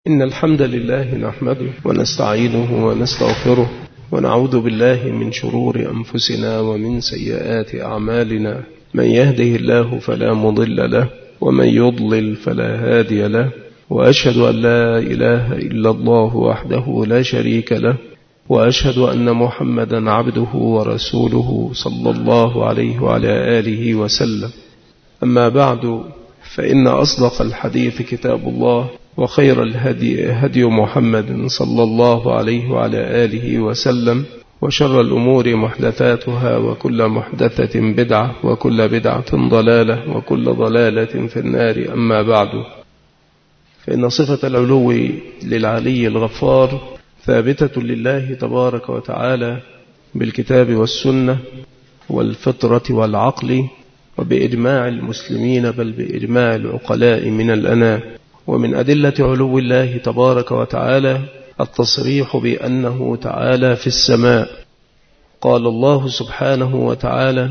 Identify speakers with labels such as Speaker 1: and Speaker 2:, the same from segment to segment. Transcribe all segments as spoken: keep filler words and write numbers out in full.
Speaker 1: إن الحمد لله نحمده ونستعينه ونستغفره ونعوذ بالله من شرور أنفسنا ومن سيئات أعمالنا. من يهده الله فلا مضل له ومن يضلل فلا هادي له، وأشهد أن لا إله إلا الله وحده لا شريك له، وأشهد أن محمدا عبده ورسوله صلى الله عليه وعلى آله وسلم. أما بعد، فإن أصدق الحديث كتاب الله، وخير الهدي هدي محمد صلى الله عليه وعلى آله وسلم، وشر الأمور محدثاتها، وكل محدثة بدعة، وكل بدعة ضلالة، وكل ضلالة في النار. أما بعد، فإن صفة العلو للعلي الغفار ثابتة لله تبارك وتعالى بالكتاب والسنة والفطرة والعقل، وبإجماع المسلمين، بل بإجماع العقلاء من الأنام. ومن أدلة علو الله تبارك وتعالى التصريح بأنه تعالى في السماء. قال الله سبحانه وتعالى: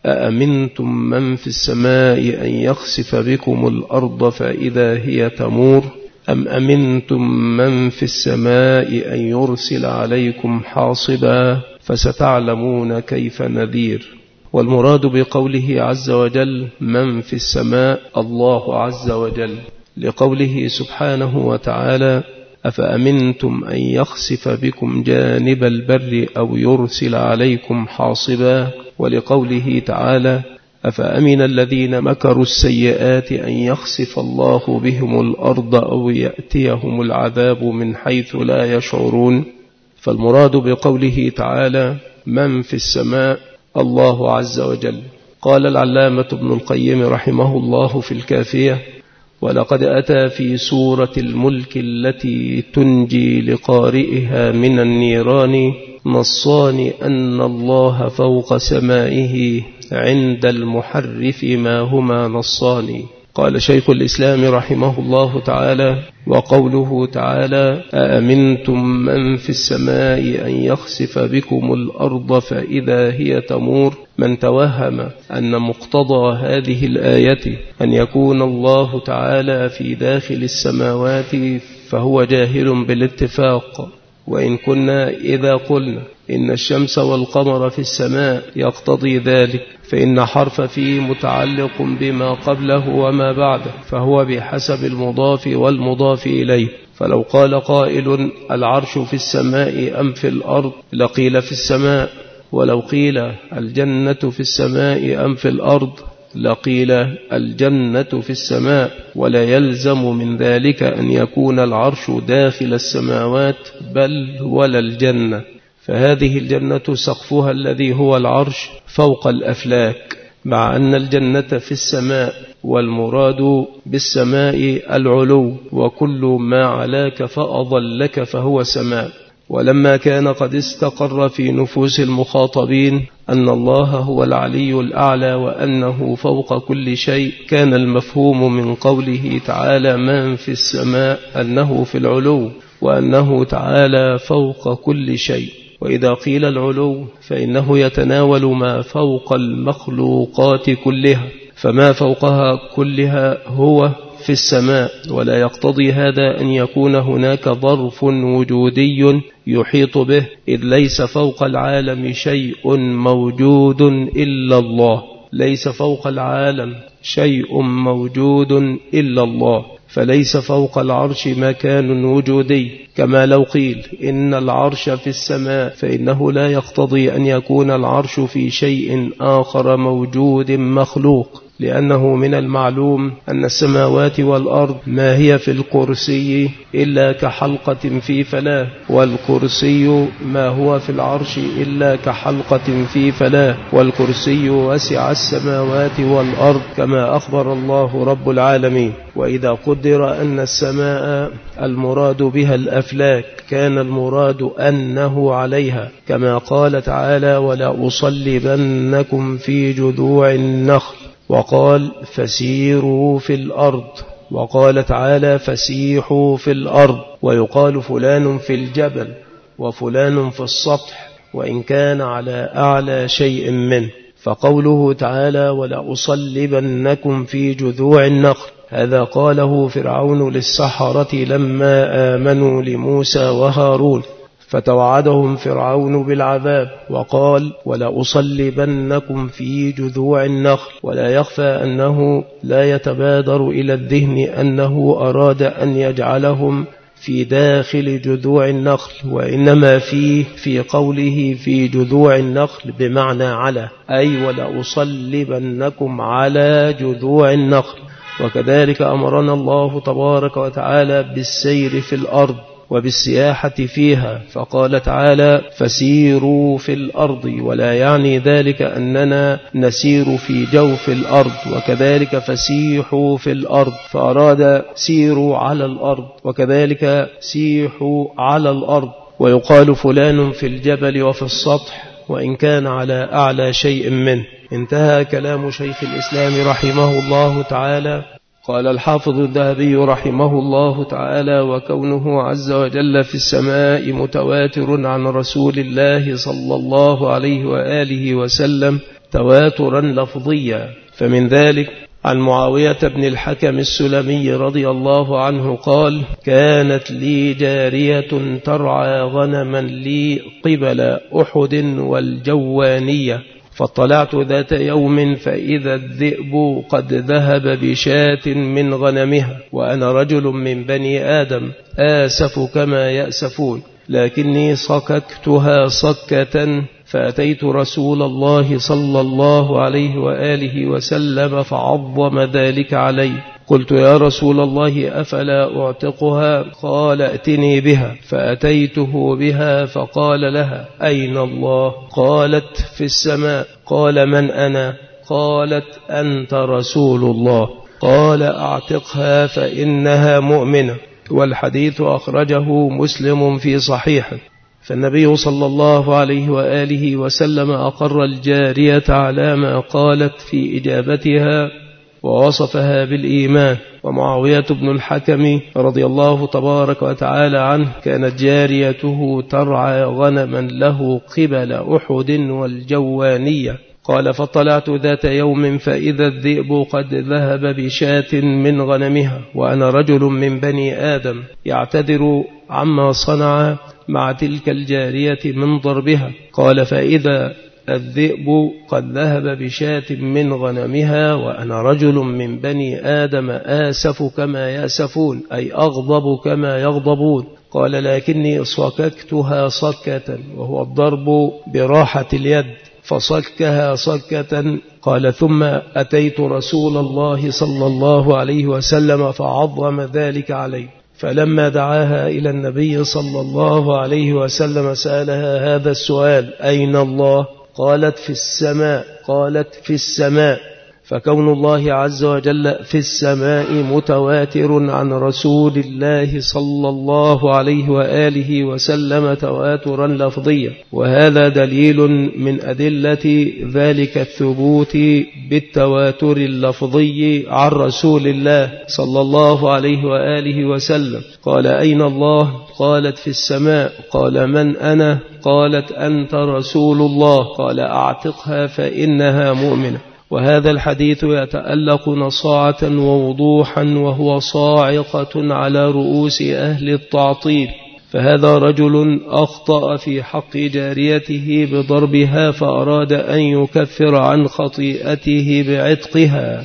Speaker 1: أأمنتم من في السماء أن يخسف بكم الأرض فإذا هي تمور أم أمنتم من في السماء أن يرسل عليكم حاصبا فستعلمون كيف نذير. والمراد بقوله عز وجل من في السماء الله عز وجل، لقوله سبحانه وتعالى: أفأمنتم أن يخسف بكم جانب البر أو يرسل عليكم حاصبا، ولقوله تعالى: أفأمن الذين مكروا السيئات أن يخسف الله بهم الأرض أو يأتيهم العذاب من حيث لا يشعرون. فالمراد بقوله تعالى من في السماء الله عز وجل. قال العلامة ابن القيم رحمه الله في الكافية: ولقد أتى في سورة الملك التي تنجي لقارئها من النيران نصان أن الله فوق سمائه عند المحرف ما هما نصان. قال شيخ الإسلام رحمه الله تعالى: وقوله تعالى: أأمنتم من في السماء أن يخسف بكم الأرض فإذا هي تمور، من توهم أن مقتضى هذه الآية أن يكون الله تعالى في داخل السماوات فهو جاهل بالاتفاق. وإن كنا إذا قلنا إن الشمس والقمر في السماء يقتضي ذلك، فإن حرف فيه متعلق بما قبله وما بعده، فهو بحسب المضاف والمضاف إليه. فلو قال قائل العرش في السماء أم في الأرض لقيل في السماء، ولو قيل الجنة في السماء أم في الأرض لقيل الجنة في السماء، ولا يلزم من ذلك أن يكون العرش داخل السماوات بل ولا الجنة، فهذه الجنة سقفها الذي هو العرش فوق الأفلاك، مع أن الجنة في السماء، والمراد بالسماء العلو، وكل ما علاك فأضلك فهو سماء. ولما كان قد استقر في نفوس المخاطبين أن الله هو العلي الأعلى وأنه فوق كل شيء، كان المفهوم من قوله تعالى من في السماء أنه في العلو، وأنه تعالى فوق كل شيء. وإذا قيل العلو فإنه يتناول ما فوق المخلوقات كلها، فما فوقها كلها هو في السماء، ولا يقتضي هذا أن يكون هناك ظرف وجودي يحيط به، إذ ليس فوق العالم شيء موجود إلا الله، ليس فوق العالم شيء موجود إلا الله، فليس فوق العرش مكان وجودي. كما لو قيل إن العرش في السماء، فإنه لا يقتضي أن يكون العرش في شيء آخر موجود مخلوق، لأنه من المعلوم أن السماوات والأرض ما هي في الكرسي إلا كحلقة في فلاة، والكرسي ما هو في العرش إلا كحلقة في فلاة، والكرسي وسع السماوات والأرض كما أخبر الله رب العالمين. وإذا قدر أن السماء المراد بها الأفلاك، كان المراد أنه عليها، كما قال تعالى: ولا أصلبنكم في جذوع النخل، وقال فسيروا في الأرض، وقال تعالى فسيحوا في الأرض. ويقال فلان في الجبل وفلان في السطح، وإن كان على أعلى شيء منه. فقوله تعالى ولا أصلبنكم في جذوع النخل، هذا قاله فرعون للسحرة لما آمنوا لموسى وهارون، فتوعدهم فرعون بالعذاب وقال: ولأصلبنكم في جذوع النخل. ولا يخفى أنه لا يتبادر إلى الذهن أنه أراد أن يجعلهم في داخل جذوع النخل، وإنما فيه في قوله في جذوع النخل بمعنى على، أي ولأصلبنكم على جذوع النخل. وكذلك أمرنا الله تبارك وتعالى بالسير في الأرض وبالسياحة فيها، فقال تعالى: فسيروا في الأرض، ولا يعني ذلك أننا نسير في جوف الأرض. وكذلك فسيحوا في الأرض، فأراد سيروا على الأرض، وكذلك سيحوا على الأرض. ويقال فلان في الجبل وفي السطح، وإن كان على أعلى شيء منه. انتهى كلام شيخ الإسلام رحمه الله تعالى. قال الحافظ الذهبي رحمه الله تعالى: وكونه عز وجل في السماء متواتر عن رسول الله صلى الله عليه وآله وسلم تواترا لفظيا. فمن ذلك عن معاوية بن الحكم السلمي رضي الله عنه قال: كانت لي جارية ترعى غنما لي قبل أحد والجوانية، فاطلعت ذات يوم فإذا الذئب قد ذهب بشاة من غنمها، وأنا رجل من بني آدم آسف كما يأسفون، لكني صككتها صكة، فأتيت رسول الله صلى الله عليه وآله وسلم فعظم ذلك علي. قلت: يا رسول الله أفلا أعتقها؟ قال: ائتني بها. فأتيته بها فقال لها: أين الله؟ قالت: في السماء. قال: من أنا؟ قالت: أنت رسول الله. قال: أعتقها فإنها مؤمنة. والحديث أخرجه مسلم في صحيحه. فالنبي صلى الله عليه وآله وسلم أقر الجارية على ما قالت في إجابتها ووصفها بالإيمان. ومعاوية بن الحكم رضي الله تبارك وتعالى عنه كانت جاريته ترعى غنما له قبل أحد والجوانية. قال: فطلعت ذات يوم فإذا الذئب قد ذهب بشاة من غنمها، وأنا رجل من بني آدم يعتذر عما صنع مع تلك الجارية من ضربها. قال: فإذا الذئب قد ذهب بشاة من غنمها وأنا رجل من بني آدم آسف كما يأسفون، أي أغضب كما يغضبون. قال: لكني صككتها صكة، وهو الضرب براحة اليد، فصكها صكة. قال: ثم أتيت رسول الله صلى الله عليه وسلم فعظم ذلك عليه، فلما دعاها إلى النبي صلى الله عليه وسلم سألها هذا السؤال: أين الله؟ قالت: في السماء. قالت: في السماء. فكون الله عز وجل في السماء متواتر عن رسول الله صلى الله عليه وآله وسلم تواترا لفظيا، وهذا دليل من أدلة ذلك الثبوت بالتواتر اللفظي عن رسول الله صلى الله عليه وآله وسلم. قال: أين الله؟ قالت: في السماء. قال: من أنا؟ قالت: أنت رسول الله. قال: أعتقها فإنها مؤمنة. وهذا الحديث يتألق نصاعة ووضوحا، وهو صاعقة على رؤوس أهل التعطيل. فهذا رجل أخطأ في حق جاريته بضربها، فأراد أن يكفر عن خطيئته بعتقها،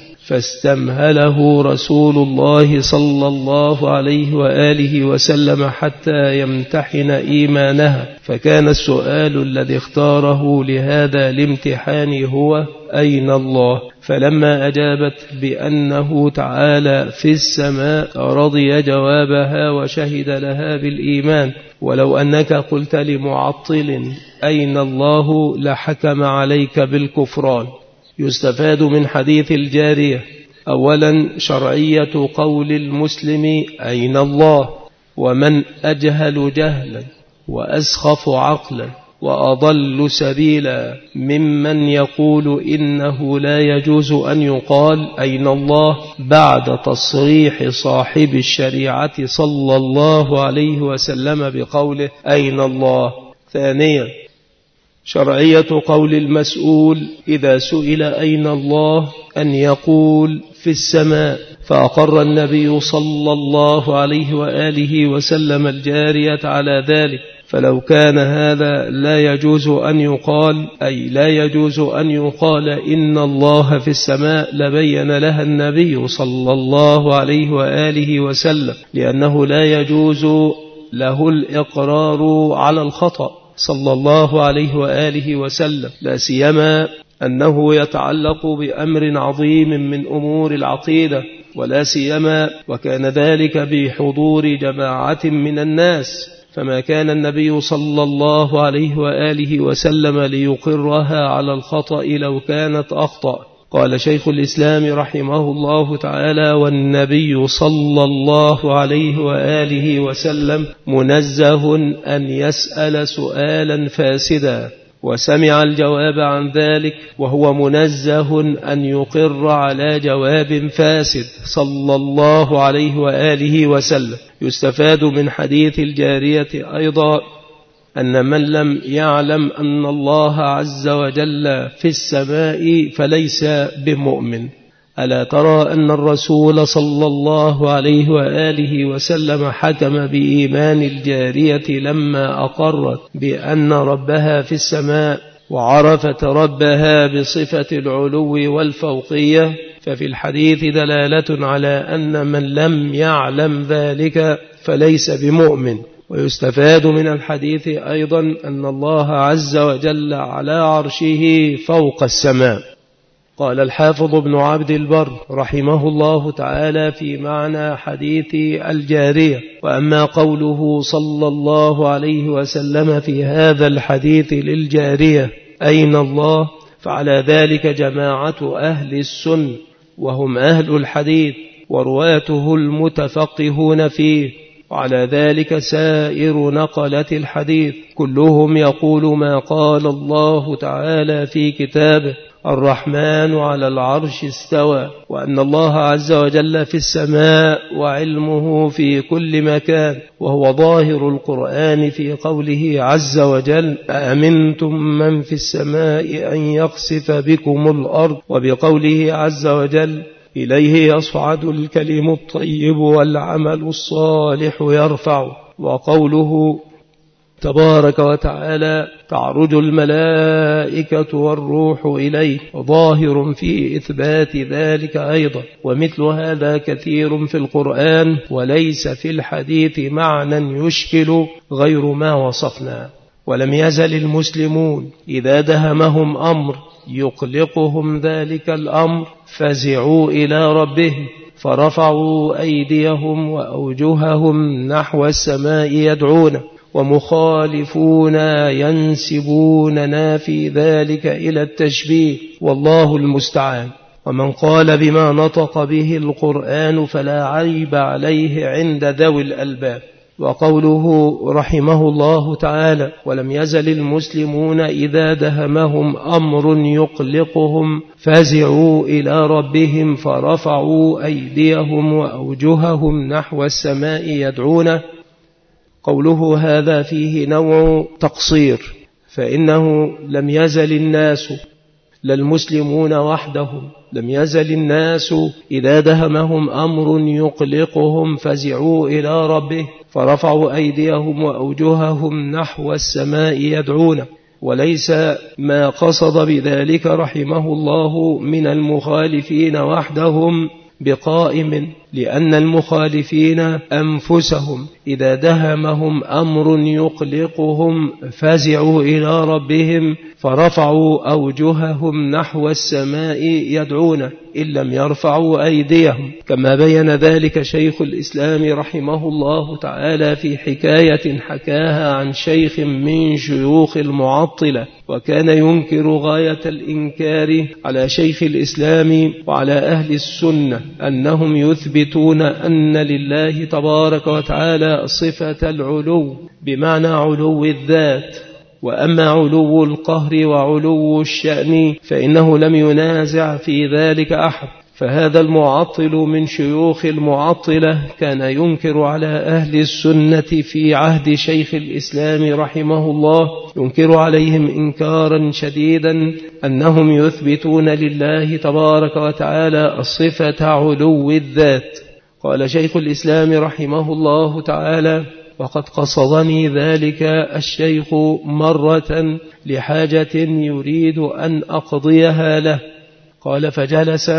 Speaker 1: فاستمهله رسول الله صلى الله عليه وآله وسلم حتى يمتحن إيمانها. فكان السؤال الذي اختاره لهذا الامتحان هو: أين الله؟ فلما أجابت بأنه تعالى في السماء رضي جوابها وشهد لها بالإيمان. ولو أنك قلت لمعطل أين الله لحكم عليك بالكفران. يستفاد من حديث الجارية: أولا شرعية قول المسلم أين الله، ومن أجهل جهلا وأسخف عقلا وأضل سبيلا ممن يقول إنه لا يجوز أن يقال أين الله بعد تصريح صاحب الشريعة صلى الله عليه وسلم بقوله أين الله. ثانيا شرعية قول المسؤول إذا سئل أين الله أن يقول في السماء، فأقر النبي صلى الله عليه وآله وسلم الجارية على ذلك. فلو كان هذا لا يجوز أن يقال، أي لا يجوز أن يقال إن الله في السماء، لبين لها النبي صلى الله عليه وآله وسلم، لأنه لا يجوز له الإقرار على الخطأ صلى الله عليه وآله وسلم، لا سيما أنه يتعلق بأمر عظيم من أمور العقيدة، ولا سيما وكان ذلك بحضور جماعة من الناس، فما كان النبي صلى الله عليه وآله وسلم ليقرها على الخطأ لو كانت أخطأ. قال شيخ الإسلام رحمه الله تعالى: والنبي صلى الله عليه وآله وسلم منزه أن يسأل سؤالا فاسدا، وسمع الجواب عن ذلك، وهو منزه أن يقر على جواب فاسد صلى الله عليه وآله وسلم. يستفاد من حديث الجارية أيضا أن من لم يعلم أن الله عز وجل في السماء فليس بمؤمن. ألا ترى أن الرسول صلى الله عليه وآله وسلم حكم بإيمان الجارية لما أقرت بأن ربها في السماء، وعرفت ربها بصفة العلو والفوقية، ففي الحديث دلالة على أن من لم يعلم ذلك فليس بمؤمن. ويستفاد من الحديث أيضا أن الله عز وجل على عرشه فوق السماء. قال الحافظ ابن عبد البر رحمه الله تعالى في معنى حديث الجارية: وأما قوله صلى الله عليه وسلم في هذا الحديث للجارية أين الله، فعلى ذلك جماعة أهل السنة، وهم أهل الحديث ورواته المتفقهون فيه، وعلى ذلك سائر نقلة الحديث كلهم يقول ما قال الله تعالى في كتابه: الرحمن على العرش استوى، وأن الله عز وجل في السماء وعلمه في كل مكان، وهو ظاهر القرآن في قوله عز وجل: أأمنتم من في السماء أن يخسف بكم الأرض، وبقوله عز وجل: إليه يصعد الكلم الطيب والعمل الصالح يرفع، وقوله تبارك وتعالى: تعرج الملائكة والروح إليه، ظاهر في إثبات ذلك أيضا. ومثل هذا كثير في القرآن، وليس في الحديث معنى يشكل غير ما وصفنا. ولم يزل المسلمون إذا دهمهم أمر يقلقهم ذلك الأمر فزعوا إلى ربهم، فرفعوا أيديهم وأوجههم نحو السماء يدعون، ومخالفون ينسبوننا في ذلك إلى التشبيه، والله المستعان. ومن قال بما نطق به القرآن فلا عيب عليه عند ذوي الألباب. وقوله رحمه الله تعالى: ولم يزل المسلمون إذا دهمهم أمر يقلقهم فزعوا إلى ربهم فرفعوا أيديهم وأوجههم نحو السماء يدعونه. قوله هذا فيه نوع تقصير، فإنه لم يزل الناس، للمسلمون وحدهم، لم يزل الناس إذا دهمهم أمر يقلقهم فزعوا إلى ربه فرفعوا أيديهم وأوجههم نحو السماء يدعون. وليس ما قصد بذلك رحمه الله من المخالفين وحدهم بقائم، لأن المخالفين أنفسهم إذا دهمهم أمر يقلقهم فزعوا إلى ربهم فرفعوا أوجههم نحو السماء يدعون، إن لم يرفعوا أيديهم، كما بين ذلك شيخ الإسلام رحمه الله تعالى في حكاية حكاها عن شيخ من شيوخ المعطلة، وكان ينكر غاية الإنكار على شيخ الإسلام وعلى أهل السنة أنهم يثبتون أن لله تبارك وتعالى صفة العلو بمعنى علو الذات، وأما علو القهر وعلو الشأن فإنه لم ينازع في ذلك أحد، فهذا المعطل من شيوخ المعطلة كان ينكر على أهل السنة في عهد شيخ الإسلام رحمه الله، ينكر عليهم إنكارا شديدا أنهم يثبتون لله تبارك وتعالى الصفة علو الذات. قال شيخ الإسلام رحمه الله تعالى: وقد قصدني ذلك الشيخ مرة لحاجة يريد أن أقضيها له. قال: فجلس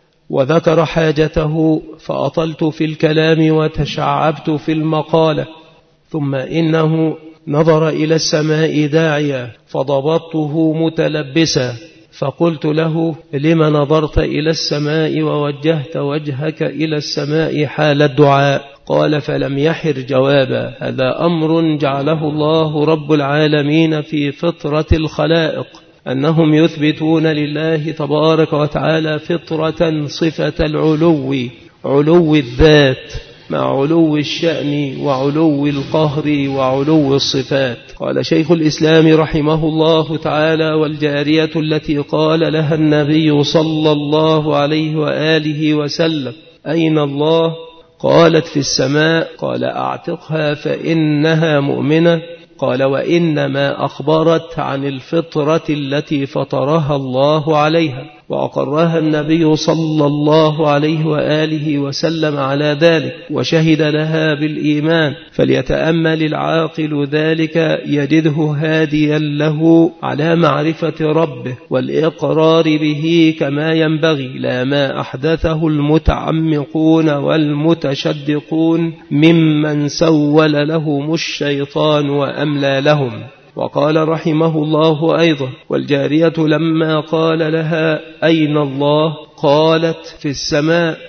Speaker 1: وذكر حاجته، فأطلت في الكلام وتشعبت في المقالة، ثم إنه نظر إلى السماء داعيا فضبطته متلبسا، فقلت له: لم نظرت إلى السماء ووجهت وجهك إلى السماء حال الدعاء؟ قال: فلم يحر جوابا. هذا أمر جعله الله رب العالمين في فطرة الخلائق، أنهم يثبتون لله تبارك وتعالى فطرة صفة العلو، علو الذات مع علو الشأن وعلو القهر وعلو الصفات. قال شيخ الإسلام رحمه الله تعالى: والجارية التي قال لها النبي صلى الله عليه وآله وسلم: أين الله؟ قالت: في السماء. قال: أعتقها فإنها مؤمنة. قال: وإنما أخبرت عن الفطرة التي فطرها الله عليها، وأقرها النبي صلى الله عليه وآله وسلم على ذلك، وشهد لها بالإيمان. فليتأمل العاقل ذلك يجده هاديا له على معرفة ربه والإقرار به كما ينبغي، لا ما أحدثه المتعمقون والمتشدقون ممن سول لهم الشيطان وأملى لهم. وقال رحمه الله أيضا: والجارية لما قال لها: أين الله؟ قالت: في السماء.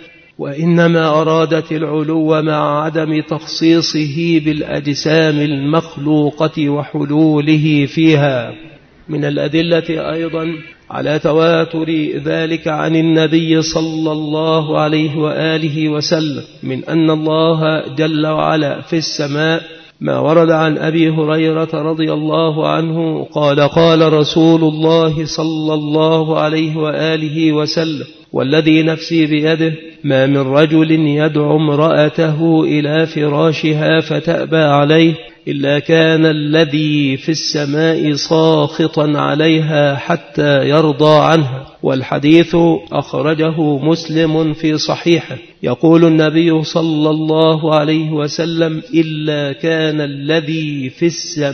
Speaker 1: وإنما أرادت العلو مع عدم تخصيصه بالأجسام المخلوقة وحلوله فيها. من الأدلة أيضا على تواتر ذلك عن النبي صلى الله عليه وآله وسلم من أن الله جل وعلا في السماء ما ورد عن أبي هريرة رضي الله عنه قال: قال رسول الله صلى الله عليه وآله وسلم: والذي نفسي بيده ما من رجل يدعو امرأته إلى فراشها فتأبى عليه إلا كان الذي في السماء ساخطا عليها حتى يرضى عنها. والحديث أخرجه مسلم في صحيحه. يقول النبي صلى الله عليه وسلم: إلا كان الذي في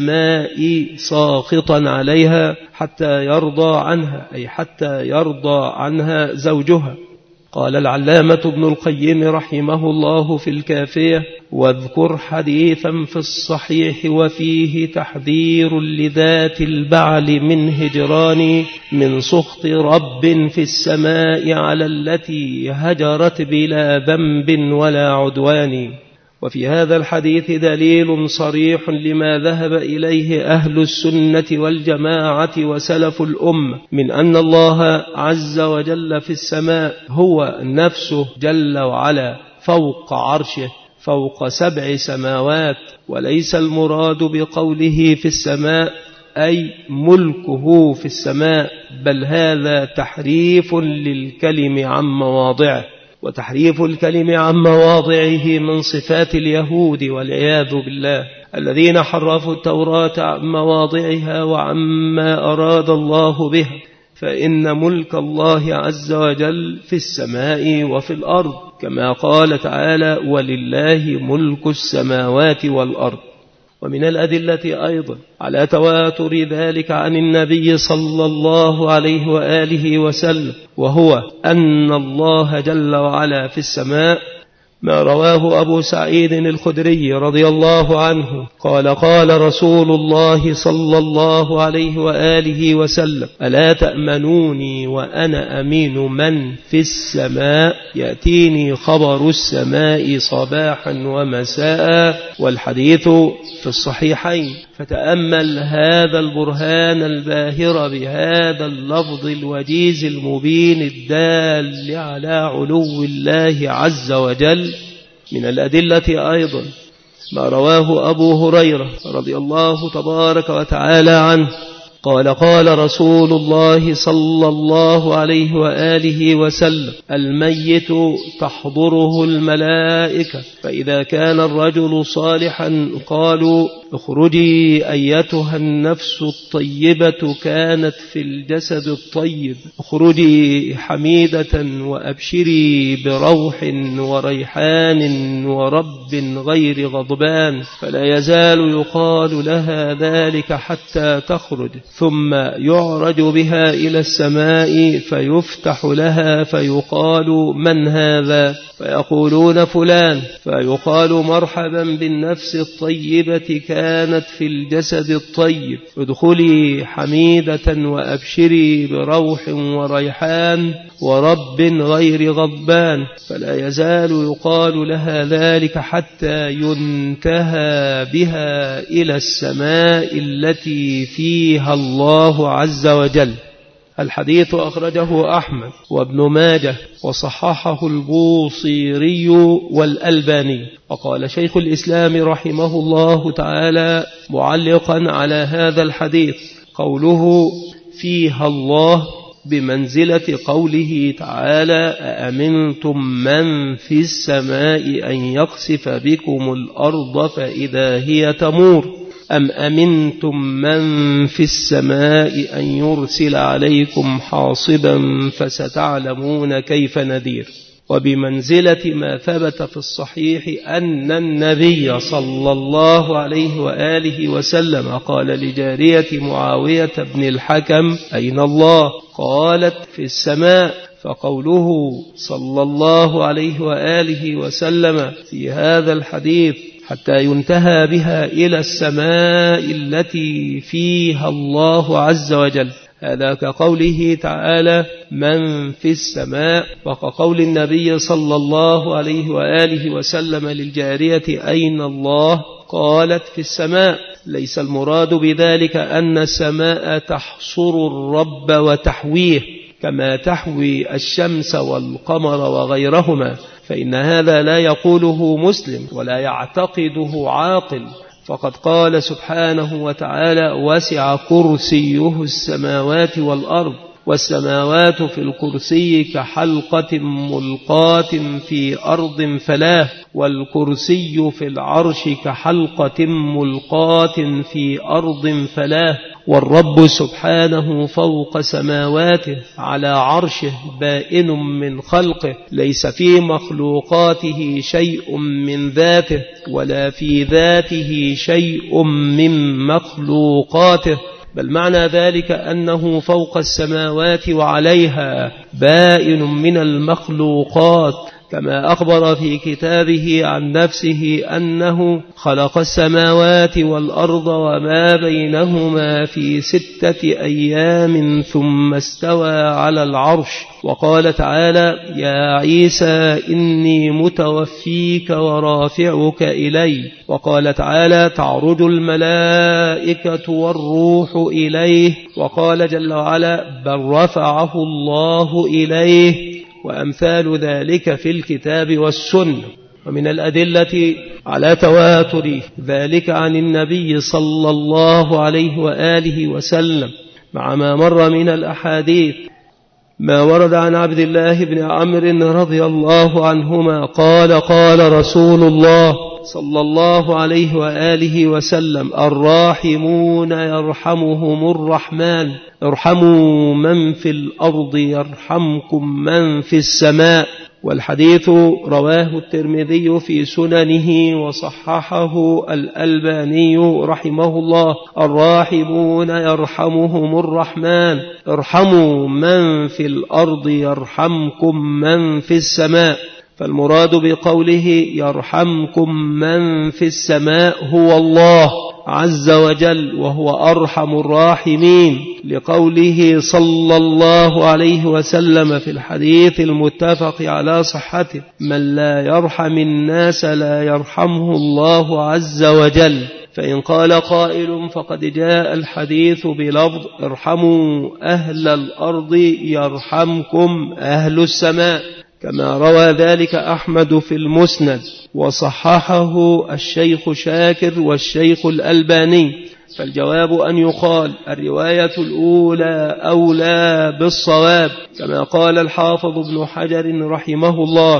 Speaker 1: السماء ساخطا عليها حتى يرضى عنها، أي حتى يرضى عنها زوجها. قال العلامة ابن القيم رحمه الله في الكافية: واذكر حديثا في الصحيح وفيه تحذير لذات البعل من هجران من سخط رب في السماء على التي هجرت بلا ذنب ولا عدوان. وفي هذا الحديث دليل صريح لما ذهب إليه أهل السنة والجماعة وسلف الأمة من أن الله عز وجل في السماء هو نفسه جل وعلا فوق عرشه فوق سبع سماوات، وليس المراد بقوله في السماء أي ملكه في السماء، بل هذا تحريف للكلم عن مواضعه، وتحريف الكلم عن مواضعه من صفات اليهود والعياذ بالله الذين حرفوا التوراة عن مواضعها وعما أراد الله بها. فإن ملك الله عز وجل في السماء وفي الأرض، كما قال تعالى: ولله ملك السماوات والأرض. ومن الأدلة أيضا على تواتر ذلك عن النبي صلى الله عليه وآله وسلم وهو أن الله جل وعلا في السماء ما رواه أبو سعيد الخدري رضي الله عنه قال: قال رسول الله صلى الله عليه وآله وسلم: ألا تأمنوني وأنا أمين من في السماء، يأتيني خبر السماء صباحا ومساء. والحديث في الصحيحين. فتأمل هذا البرهان الباهر بهذا اللفظ الوجيز المبين الدال على علو الله عز وجل. من الأدلة أيضا ما رواه أبو هريرة رضي الله تبارك وتعالى عنه قال قال رسول الله صلى الله عليه وآله وسلم: الميت تحضره الملائكة، فإذا كان الرجل صالحا قالوا: اخرجي أيتها النفس الطيبة كانت في الجسد الطيب، اخرجي حميدة وأبشري بروح وريحان ورب غير غضبان، فلا يزال يقال لها ذلك حتى تخرج، ثم يعرج بها إلى السماء فيفتح لها فيقال: من هذا؟ فيقولون: فلان، فيقال: مرحبا بالنفس الطيبة كانت في الجسد الطيب، ادخلي حميدة وأبشري بروح وريحان ورب غير غضبان، فلا يزال يقال لها ذلك حتى ينتهى بها إلى السماء التي فيها الله عز وجل. الحديث أخرجه أحمد وابن ماجه وصححه البوصيري والألباني. وقال شيخ الإسلام رحمه الله تعالى معلقا على هذا الحديث: قوله فيها الله بمنزلة قوله تعالى: أأمنتم من في السماء أن يقصف بكم الأرض فإذا هي تمور، أم أمنتم من في السماء أن يرسل عليكم حاصبا فستعلمون كيف نذير. وبمنزلة ما ثبت في الصحيح أن النبي صلى الله عليه وآله وسلم قال لجارية معاوية بن الحكم: أين الله؟ قالت: في السماء. فقوله صلى الله عليه وآله وسلم في هذا الحديث: حتى ينتهى بها إلى السماء التي فيها الله عز وجل، هذا كقوله تعالى: من في السماء، وكقول النبي صلى الله عليه وآله وسلم للجارية: أين الله؟ قالت: في السماء. ليس المراد بذلك أن السماء تحصر الرب وتحويه كما تحوي الشمس والقمر وغيرهما، فإن هذا لا يقوله مسلم ولا يعتقده عاقل، فقد قال سبحانه وتعالى: وسع كرسيه السماوات والأرض، والسماوات في الكرسي كحلقة ملقاة في أرض فلاه، والكرسي في العرش كحلقة ملقاة في أرض فلاه، والرب سبحانه فوق سماواته على عرشه بائن من خلقه، ليس في مخلوقاته شيء من ذاته ولا في ذاته شيء من مخلوقاته، بل معنى ذلك أنه فوق السماوات وعليها بائن من المخلوقات، كما أخبر في كتابه عن نفسه أنه خلق السماوات والأرض وما بينهما في ستة أيام ثم استوى على العرش. وقال تعالى: يا عيسى إني متوفيك ورافعك إلي. وقال تعالى: تعرج الملائكة والروح إليه. وقال جل وعلا: بل رفعه الله إليه، وأمثال ذلك في الكتاب والسنة. ومن الأدلة على تواتر ذلك عن النبي صلى الله عليه وآله وسلم مع ما مر من الأحاديث ما ورد عن عبد الله بن عمرو رضي الله عنهما قال: قال رسول الله صلى الله عليه وآله وسلم: الراحمون يرحمهم الرحمن، ارحموا من في الأرض يرحمكم من في السماء. والحديث رواه الترمذي في سننه وصححه الألباني رحمه الله: الراحمون يرحمهم الرحمن، ارحموا من في الأرض يرحمكم من في السماء. فالمراد بقوله يرحمكم من في السماء هو الله عز وجل، وهو أرحم الراحمين، لقوله صلى الله عليه وسلم في الحديث المتفق على صحته: من لا يرحم الناس لا يرحمه الله عز وجل. فإن قال قائل: فقد جاء الحديث بلفظ ارحموا أهل الأرض يرحمكم أهل السماء، كما روى ذلك أحمد في المسند وصححه الشيخ شاكر والشيخ الألباني. فالجواب أن يقال الرواية الأولى أولى بالصواب، كما قال الحافظ ابن حجر رحمه الله.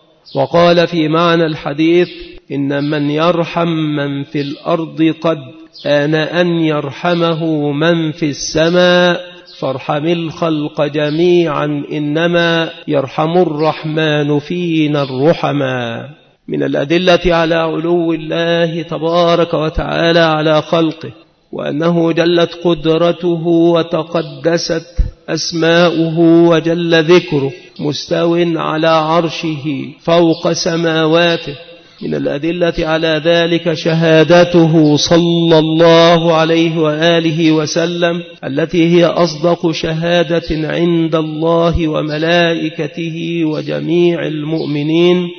Speaker 1: وقال في معنى الحديث إن من يرحم من في الأرض قد آن أن يرحمه من في السماء، فارحم الخلق جميعا إنما يرحم الرحمن فينا الرحما. من الأدلة على علو الله تبارك وتعالى على خلقه، وأنه جلت قدرته وتقدست أسماؤه وجل ذكره، مستو على عرشه فوق سماواته. من الأدلة على ذلك شهادته صلى الله عليه وآله وسلم التي هي أصدق شهادة عند الله وملائكته وجميع المؤمنين،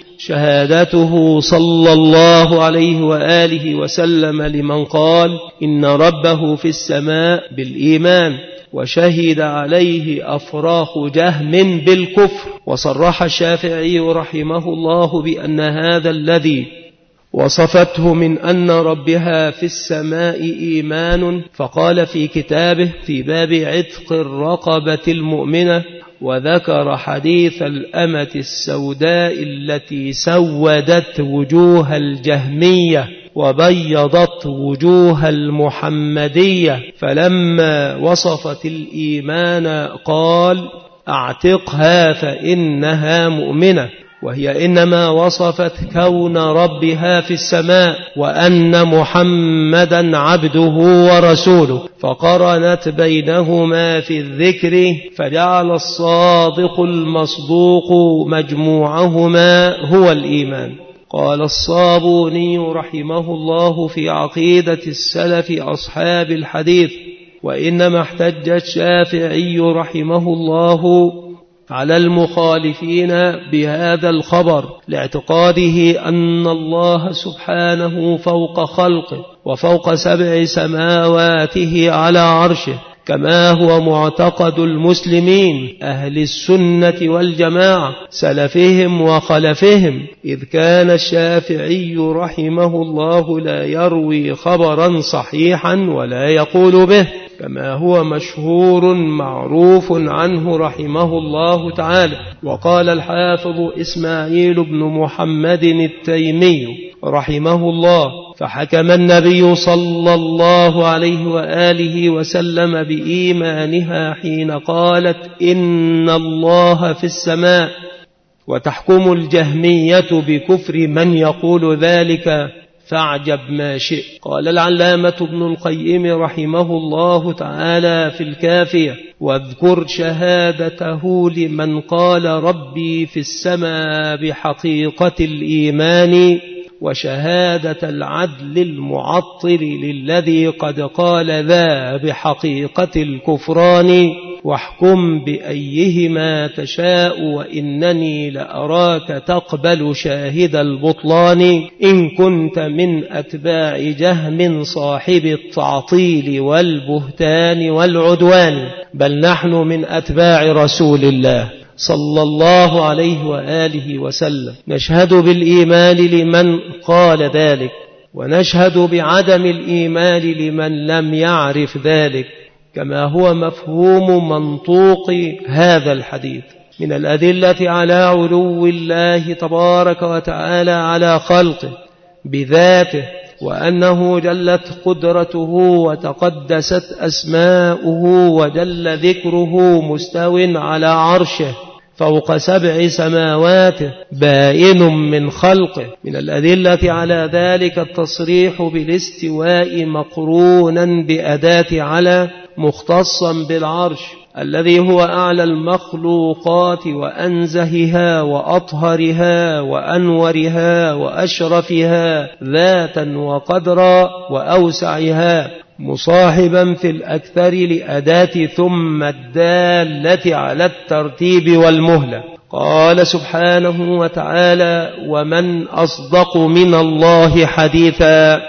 Speaker 1: شهادته صلى الله عليه وآله وسلم لمن قال إن ربه في السماء بالإيمان، وشهد عليه أفراخ جهم بالكفر. وصرح الشافعي رحمه الله بأن هذا الذي وصفته من أن ربها في السماء إيمان، فقال في كتابه في باب عتق الرقبة المؤمنة، وذكر حديث الأمة السوداء التي سودت وجوه الجهمية وبيضت وجوه المحمدية، فلما وصفت الإيمان قال اعتقها فإنها مؤمنة، وهي إنما وصفت كون ربها في السماء وأن محمدا عبده ورسوله، فقرنت بينهما في الذكر فجعل الصادق المصدوق مجموعهما هو الإيمان. قال الصابوني رحمه الله في عقيدة السلف أصحاب الحديث: وإنما احتج الشافعي رحمه الله على المخالفين بهذا الخبر لاعتقاده أن الله سبحانه فوق خلقه وفوق سبع سماواته على عرشه، كما هو معتقد المسلمين أهل السنة والجماعة سلفهم وخلفهم، إذ كان الشافعي رحمه الله لا يروي خبرا صحيحا ولا يقول به، كما هو مشهور معروف عنه رحمه الله تعالى. وقال الحافظ إسماعيل بن محمد التيمي رحمه الله: فحكم النبي صلى الله عليه وآله وسلم بإيمانها حين قالت إن الله في السماء، وتحكم الجهمية بكفر من يقول ذلك، فاعجب ما شئ. قال العلامة ابن القيم رحمه الله تعالى في الكافية: واذكر شهادته لمن قال ربي في السماء بحقيقة الإيمان، وشهادة العدل المعطل للذي قد قال ذا بحقيقة الكفران، واحكم بأيهما تشاء وإنني لأراك تقبل شاهد البطلان، إن كنت من أتباع جهم صاحب التعطيل والبهتان والعدوان، بل نحن من أتباع رسول الله صلى الله عليه وآله وسلم، نشهد بالإيمان لمن قال ذلك، ونشهد بعدم الإيمان لمن لم يعرف ذلك، كما هو مفهوم منطوق هذا الحديث. من الأدلة على علو الله تبارك وتعالى على خلقه بذاته، وأنه جلت قدرته وتقدست أسماؤه وجل ذكره، مستو على عرشه فوق سبع سماوات بائن من خلقه. من الأدلة على ذلك التصريح بالاستواء مقرونا بأداة على، مختصا بالعرش الذي هو أعلى المخلوقات وأنزهها وأطهرها وأنورها وأشرفها ذاتا وقدرا وأوسعها، مصاحبا في الأكثر لأداة ثم الدالة على الترتيب والمهلة. قال سبحانه وتعالى: ومن أصدق من الله حديثا،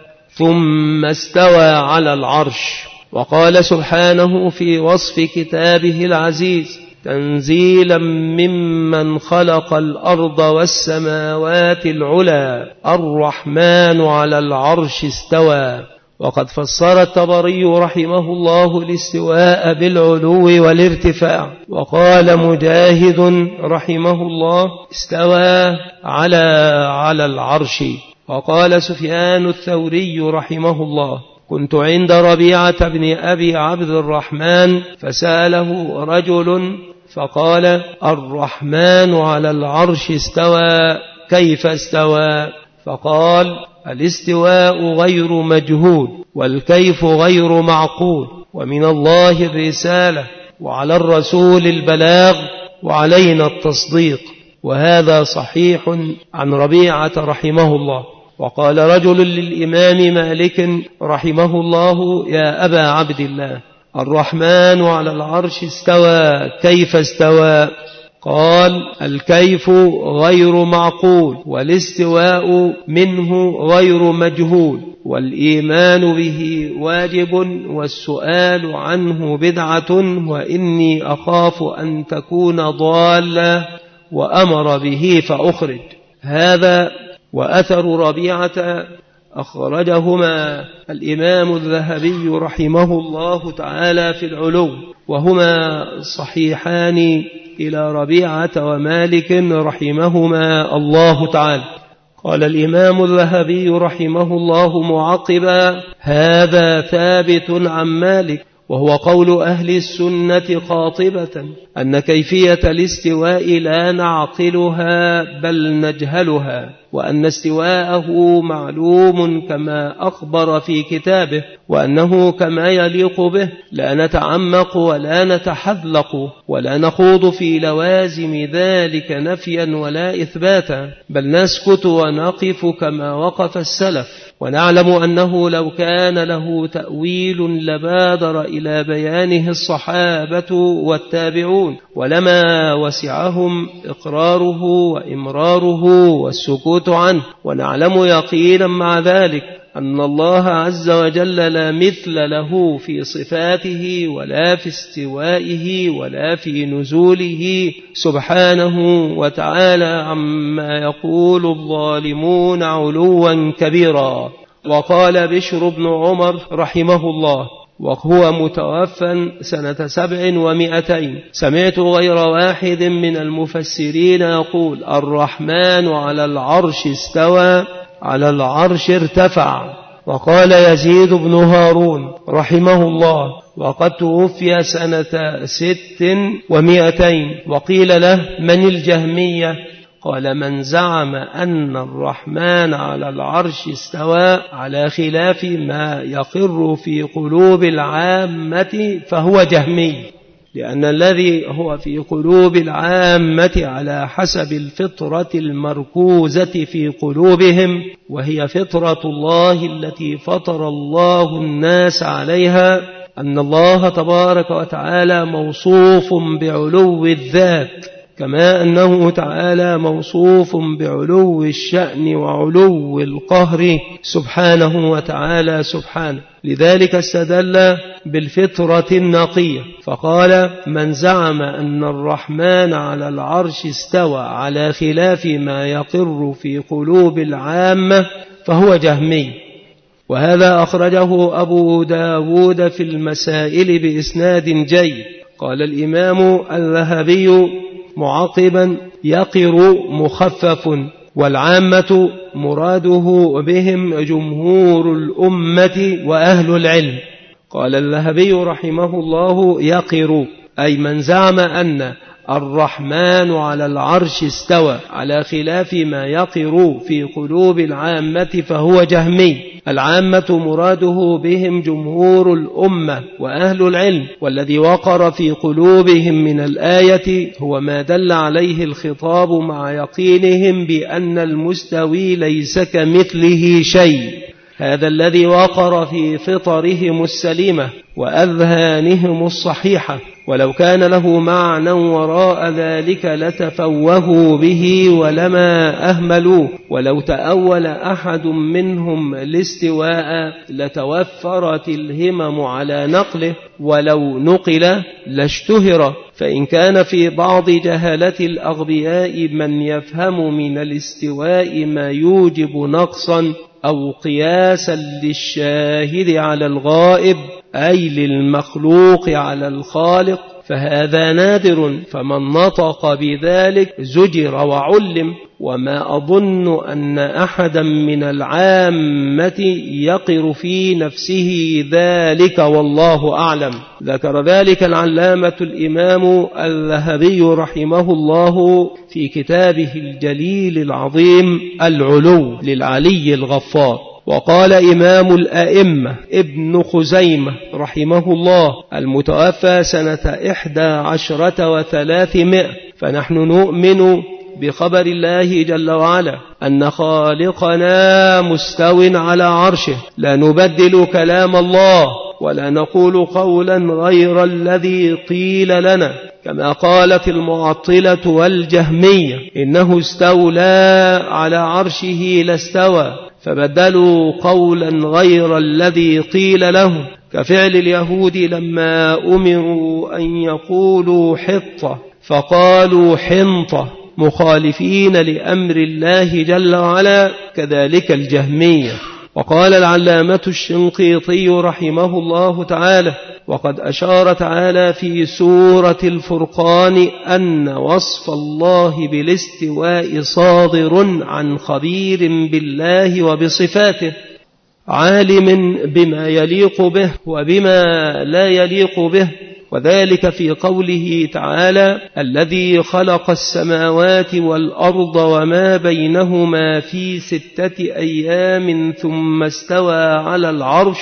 Speaker 1: ثم استوى على العرش. وقال سبحانه في وصف كتابه العزيز: تنزيلا ممن خلق الأرض والسماوات العلى، الرحمن على العرش استوى. وقد فسر الطبري رحمه الله الاستواء بالعلو والارتفاع. وقال مجاهد رحمه الله استوى على على العرش. وقال سفيان الثوري رحمه الله كنت عند ربيعة بن أبي عبد الرحمن فسأله رجل فقال الرحمن على العرش استوى كيف استوى؟ فقال الاستواء غير مجهول والكيف غير معقول، ومن الله الرسالة وعلى الرسول البلاغ وعلينا التصديق. وهذا صحيح عن ربيعة رحمه الله. وقال رجل للإمام مالك رحمه الله يا أبا عبد الله الرحمن على العرش استوى كيف استوى؟ قال الكيف غير معقول والاستواء منه غير مجهول والإيمان به واجب والسؤال عنه بدعة وإني أخاف أن تكون ضالة وأمر به فأخرج. هذا وأثر ربيعة أخرجهما الإمام الذهبي رحمه الله تعالى في العلو، وهما صحيحان إلى ربيعة ومالك رحمهما الله تعالى. قال الإمام الذهبي رحمه الله معقبا هذا ثابت عن مالك، وهو قول أهل السنة قاطبة أن كيفية الاستواء لا نعقلها بل نجهلها، وأن استواءه معلوم كما أخبر في كتابه، وأنه كما يليق به لا نتعمق ولا نتحذلق ولا نخوض في لوازم ذلك نفيا ولا إثباتا، بل نسكت ونقف كما وقف السلف. ونعلم أنه لو كان له تأويل لبادر إلى بيانه الصحابة والتابعون، ولما وسعهم إقراره وإمراره والسكوت عنه. ونعلم يقينا مع ذلك أن الله عز وجل لا مثل له في صفاته ولا في استوائه ولا في نزوله سبحانه وتعالى عما يقول الظالمون علوا كبيرا. وقال بشر بن عمر رحمه الله وهو متوفى سنة سبع ومئتين سمعت غير واحد من المفسرين يقول الرحمن على العرش استوى على العرش ارتفع. وقال يزيد بن هارون رحمه الله وقد توفي سنة ست ومئتين وقيل له من الجهمية؟ قال من زعم أن الرحمن على العرش استوى على خلاف ما يقر في قلوب العامة فهو جهمي، لأن الذي هو في قلوب العامة على حسب الفطرة المركوزة في قلوبهم، وهي فطرة الله التي فطر الله الناس عليها، أن الله تبارك وتعالى موصوف بعلو الذات كما أنه تعالى موصوف بعلو الشأن وعلو القهر سبحانه وتعالى سبحانه. لذلك استدل بالفطرة النقية فقال من زعم أن الرحمن على العرش استوى على خلاف ما يقر في قلوب العامة فهو جهمي. وهذا أخرجه أبو داود في المسائل بإسناد جيد. قال الإمام الذهبي معقبا يقر مخفف والعامة مراده بهم جمهور الأمة وأهل العلم. قال الذهبي رحمه الله يقر أي من زعم أن الرحمن على العرش استوى على خلاف ما يقر في قلوب العامة فهو جهمي. العامة مراده بهم جمهور الأمة وأهل العلم، والذي وقر في قلوبهم من الآية هو ما دل عليه الخطاب مع يقينهم بأن المستوي ليس كمثله شيء. هذا الذي وقر في فطرهم السليمة وأذهانهم الصحيحة ولو كان له معنى وراء ذلك لتفوهوا به ولما أهملوه، ولو تأول أحد منهم الاستواء لتوفرت الهمم على نقله، ولو نقل لاشتهر. فإن كان في بعض جهلة الأغبياء من يفهم من الاستواء ما يوجب نقصا أو قياسا للشاهد على الغائب أي للمخلوق على الخالق فهذا نادر، فمن نطق بذلك زجر وعلم. وما أظن أن أحدا من العامة يقر في نفسه ذلك والله أعلم. ذكر ذلك العلامة الإمام الذهبي رحمه الله في كتابه الجليل العظيم العلو للعلي الغفار. وقال إمام الأئمة ابن خزيمة رحمه الله المتوفى سنة إحدى عشرة وثلاثمائة: فنحن نؤمن بخبر الله جل وعلا أن خالقنا مستو على عرشه، لا نبدل كلام الله ولا نقول قولا غير الذي قيل لنا، كما قالت المعطلة والجهمية إنه استولى على عرشه لاستوى، فبدلوا قولا غير الذي قيل له، كفعل اليهود لما أمروا أن يقولوا حطة فقالوا حنطة مخالفين لأمر الله جل وعلا، كذلك الجهمية. وقال العلامة الشنقيطي رحمه الله تعالى: وقد أشار تعالى في سورة الفرقان أن وصف الله بالاستواء صادر عن خبير بالله وبصفاته، عالم بما يليق به وبما لا يليق به، وذلك في قوله تعالى: الذي خلق السماوات والأرض وما بينهما في ستة أيام ثم استوى على العرش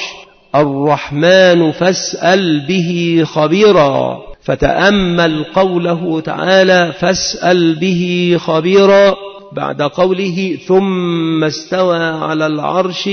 Speaker 1: الرحمن فاسأل به خبيرا. فتأمل قوله تعالى فاسأل به خبيرا بعد قوله ثم استوى على العرش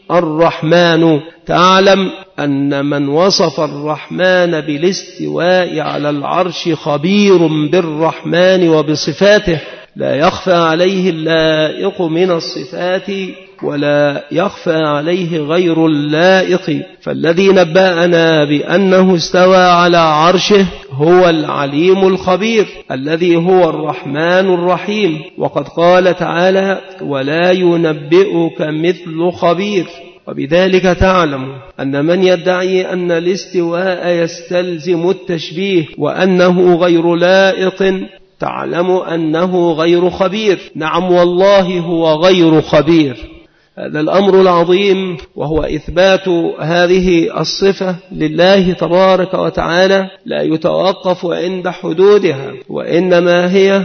Speaker 1: الرحمن، تعلم أن من وصف الرحمن بالاستواء على العرش خبير بالرحمن وبصفاته، لا يخفى عليه اللائق من الصفات ولا يخفى عليه غير اللائق. فالذي نبأنا بأنه استوى على عرشه هو العليم الخبير الذي هو الرحمن الرحيم. وقد قال تعالى: ولا ينبئك مثل خبير. وبذلك تعلم أن من يدعي أن الاستواء يستلزم التشبيه وأنه غير لائق تعلم أنه غير خبير. نعم والله هو غير خبير. هذا الأمر العظيم وهو إثبات هذه الصفة لله تبارك وتعالى لا يتوقف عند حدودها، وإنما هي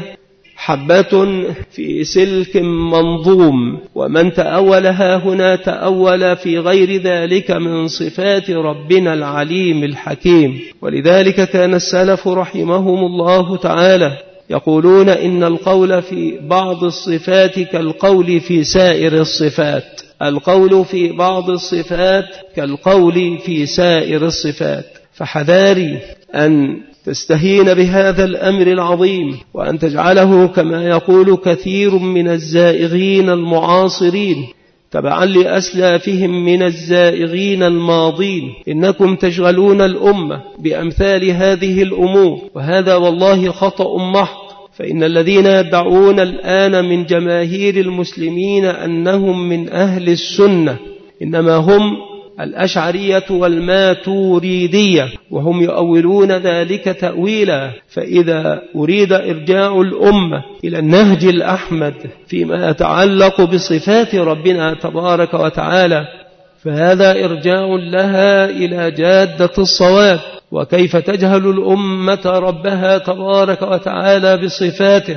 Speaker 1: حبة في سلك منظوم، ومن تأولها هنا تأول في غير ذلك من صفات ربنا العليم الحكيم. ولذلك كان السلف رحمهم الله تعالى يقولون إن القول في بعض الصفات كالقول في سائر الصفات، القول في بعض الصفات كالقول في سائر الصفات. فحذاري أن تستهين بهذا الأمر العظيم وأن تجعله كما يقول كثير من الزائغين المعاصرين تبعا لأسلافهم من الزائغين الماضين، إنكم تشغلون الأمة بأمثال هذه الأمور، وهذا والله خطأ محض. فإن الذين يدعون الآن من جماهير المسلمين أنهم من أهل السنة إنما هم الأشعرية والماتوريدية، وهم يؤولون ذلك تأويلا. فإذا أريد إرجاع الأمة إلى النهج الأحمد فيما يتعلق بصفات ربنا تبارك وتعالى فهذا إرجاع لها إلى جادة الصواب. وكيف تجهل الأمة ربها تبارك وتعالى بصفاته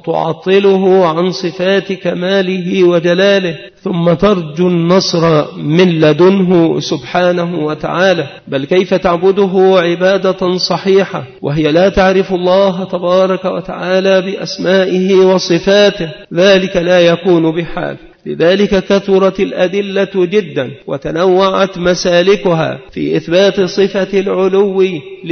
Speaker 1: وتعطله عن صفات كماله وجلاله، ثم ترجو النصر من لدنه سبحانه وتعالى؟ بل كيف تعبده عبادة صحيحة وهي لا تعرف الله تبارك وتعالى بأسمائه وصفاته؟ ذلك لا يكون بحال. لذلك كثرت الأدلة جدا وتنوعت مسالكها في إثبات صفة العلو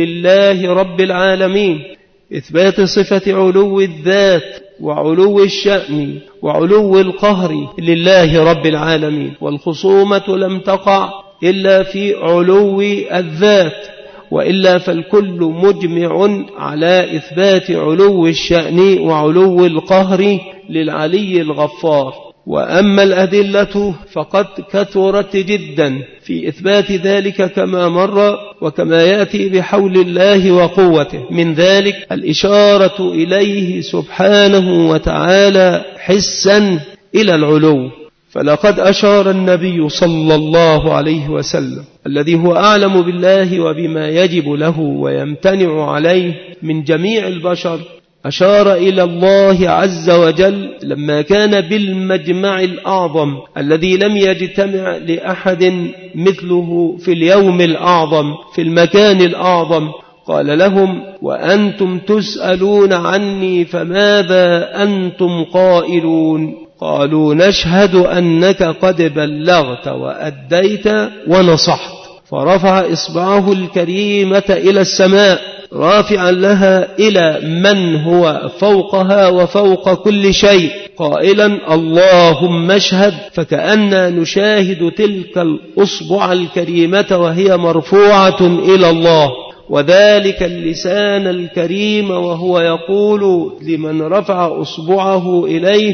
Speaker 1: لله رب العالمين، إثبات صفة علو الذات وعلو الشأن وعلو القهر لله رب العالمين. والخصومة لم تقع إلا في علو الذات، وإلا فالكل مجمع على إثبات علو الشأن وعلو القهر للعلي الغفار. وأما الأدلة فقد كثرت جدا في إثبات ذلك كما مر وكما يأتي بحول الله وقوته، من ذلك الإشارة إليه سبحانه وتعالى حسا إلى العلو. فلقد أشار النبي صلى الله عليه وسلم الذي هو أعلم بالله وبما يجب له ويمتنع عليه من جميع البشر، أشار إلى الله عز وجل لما كان بالمجمع الأعظم الذي لم يجتمع لأحد مثله في اليوم الأعظم في المكان الأعظم، قال لهم: وأنتم تسألون عني فماذا أنتم قائلون؟ قالوا: نشهد أنك قد بلغت وأديت ونصحت. فرفع إصبعه الكريمة إلى السماء رافعا لها إلى من هو فوقها وفوق كل شيء قائلا: اللهم اشهد. فكأننا نشاهد تلك الأصبع الكريمة وهي مرفوعة إلى الله، وذلك اللسان الكريم وهو يقول لمن رفع أصبعه إليه: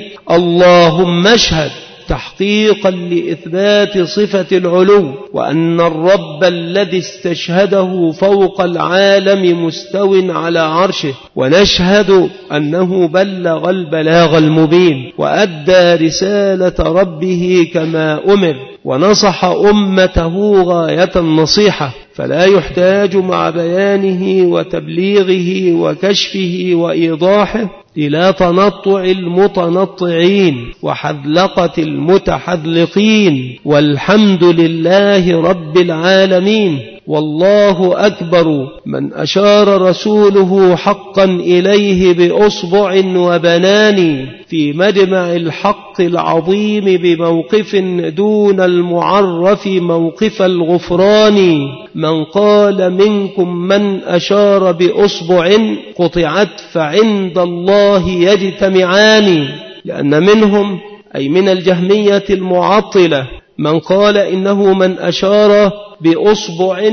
Speaker 1: اللهم اشهد، تحقيقا لإثبات صفة العلو، وأن الرب الذي استشهده فوق العالم مستو على عرشه، ونشهد أنه بلغ البلاغ المبين وأدى رسالة ربه كما أمر، ونصح أمته غاية النصيحة، فلا يحتاج مع بيانه وتبليغه وكشفه وإيضاحه إلى تنطع المتنطعين وحذلقة المتحذلقين، والحمد لله رب العالمين. والله أكبر من أشار رسوله حقا إليه بأصبع وبنان في مجمع الحق العظيم بموقف دون المعرف موقف الغفران. من قال منكم من أشار بأصبع قطعت فعند الله يجتمعان، لأن منهم أي من الجهمية المعطلة من قال إنه من أشار بأصبع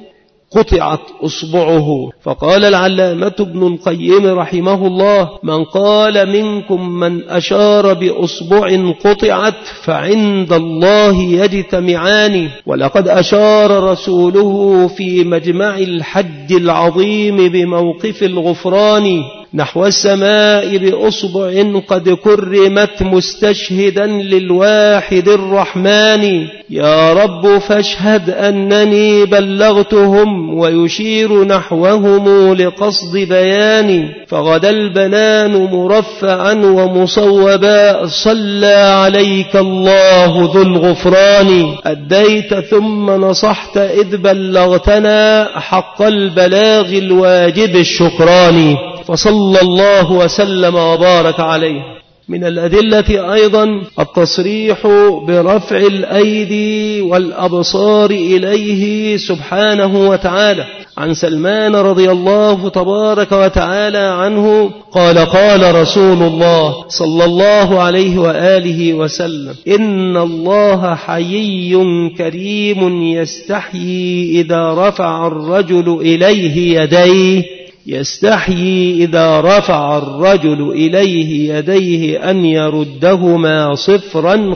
Speaker 1: قطعت أصبعه. فقال العلامة ابن القيم رحمه الله: من قال منكم من أشار بأصبع قطعت فعند الله يجتمعان. ولقد أشار رسوله في مجمع الحج العظيم بموقف الغفران نحو السماء بأصبع قد كرمت مستشهدا للواحد الرحمن: يا رب فاشهد أنني بلغتهم، ويشير نحوهم لقصد بيان. فغدا البنان مرفعا ومصوبا صلى عليك الله ذو الغفران. أديت ثم نصحت إذ بلغتنا حق البلاغ الواجب الشكران. فصلى الله وسلم وبارك عليه. من الأدلة أيضا التصريح برفع الأيدي والأبصار إليه سبحانه وتعالى. عن سلمان رضي الله تبارك وتعالى عنه قال: قال رسول الله صلى الله عليه وآله وسلم: إن الله حيي كريم يستحيي إذا رفع الرجل إليه يديه يستحيي إذا رفع الرجل إليه يديه أن يردهما صفرا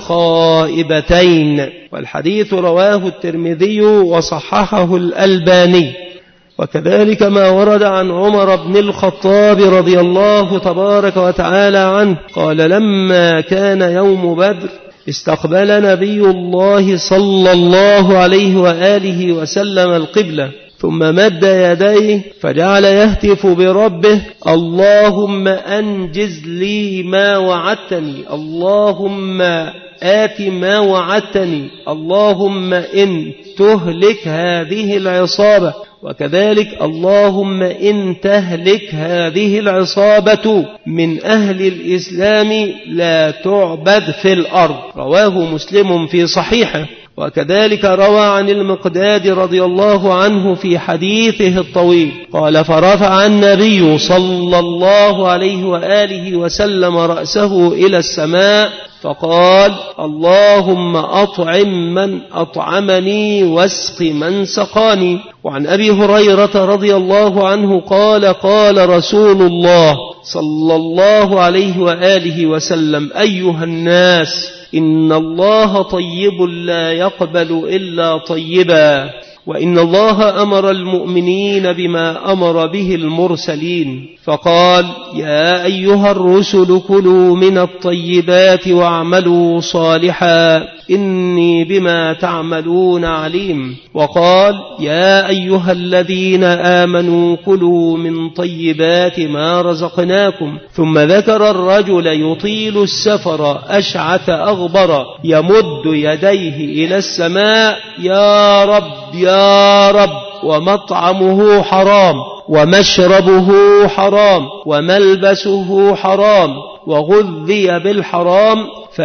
Speaker 1: خائبتين. والحديث رواه الترمذي وصححه الألباني. وكذلك ما ورد عن عمر بن الخطاب رضي الله تبارك وتعالى عنه قال: لما كان يوم بدر استقبل نبي الله صلى الله عليه وآله وسلم القبلة، ثم مد يديه فجعل يهتف بربه: اللهم أنجز لي ما وعدتني، اللهم آت ما وعدتني، اللهم إن تهلك هذه العصابة وكذلك اللهم إن تهلك هذه العصابة من أهل الإسلام لا تعبد في الأرض، رواه مسلم في صحيحه. وكذلك روى عن المقداد رضي الله عنه في حديثه الطويل قال: فرفع النبي صلى الله عليه وآله وسلم رأسه إلى السماء فقال: اللهم أطعم من أطعمني واسق من سقاني. وعن أبي هريرة رضي الله عنه قال: قال رسول الله صلى الله عليه وآله وسلم: أيها الناس، إن الله طيب لا يقبل إلا طيبا، وإن الله أمر المؤمنين بما أمر به المرسلين، فقال: يا أيها الرسل كلوا من الطيبات واعملوا صالحا إني بما تعملون عليم. وقال: يا أيها الذين آمنوا كلوا من طيبات ما رزقناكم. ثم ذكر الرجل يطيل السفر أشعث أغبر يمد يديه إلى السماء: يا رب يا رب، ومطعمه حرام ومشربه حرام وملبسه حرام وغذي بالحرام،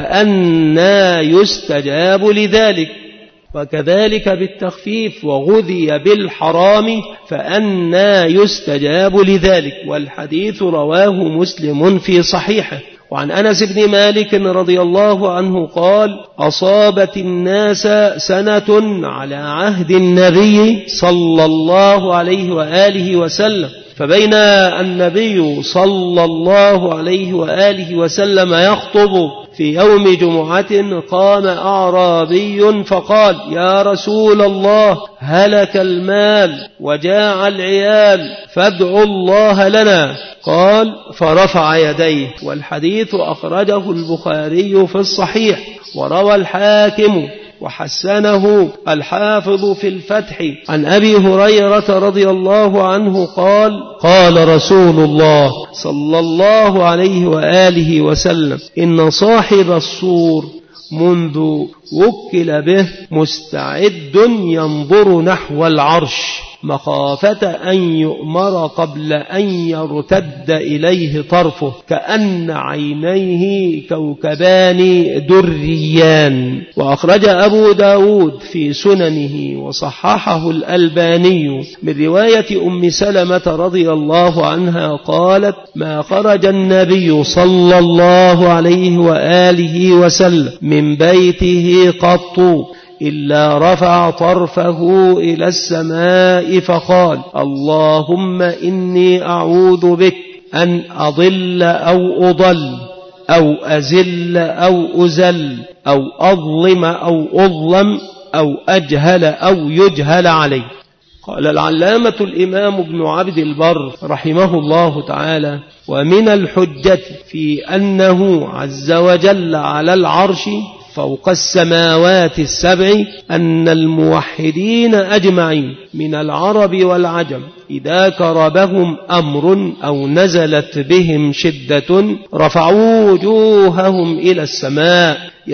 Speaker 1: فأنى يستجاب لذلك. وكذلك بالتخفيف: وغذي بالحرام فأنى يستجاب لذلك. والحديث رواه مسلم في صحيحه. وعن أنس بن مالك رضي الله عنه قال: أصابت الناس سنة على عهد النبي صلى الله عليه وآله وسلم، فبين النبي صلى الله عليه وآله وسلم يخطب في يوم جمعة قام أعرابي فقال: يا رسول الله، هلك المال وجاع العيال فادعوا الله لنا. قال: فرفع يديه. والحديث أخرجه البخاري في الصحيح، وروى الحاكم وحسنه الحافظ في الفتح عن أبي هريرة رضي الله عنه قال: قال رسول الله صلى الله عليه وآله وسلم: إن صاحب الصور منذ وكل به مستعد ينظر نحو العرش مخافة أن يؤمر قبل أن يرتد إليه طرفه، كأن عينيه كوكبان دريان. وأخرج أبو داود في سننه وصححه الألباني من رواية أم سلمة رضي الله عنها قالت: ما خرج النبي صلى الله عليه وآله وسلم من بيته قط إلا رفع طرفه إلى السماء فقال: اللهم إني أعوذ بك أن أضل أو أضل أو أزل أو أزل أو أظلم أو أظلم أو أجهل أو يجهل علي. قال العلامة الإمام ابن عبد البر رحمه الله تعالى: ومن الحجة في أنه عز وجل على العرش فوق السماوات السبع أن الموحدين أجمعين من العرب والعجم إذا كربهم أمر أو نزلت بهم شدة رفعوا وجوههم إلى السماء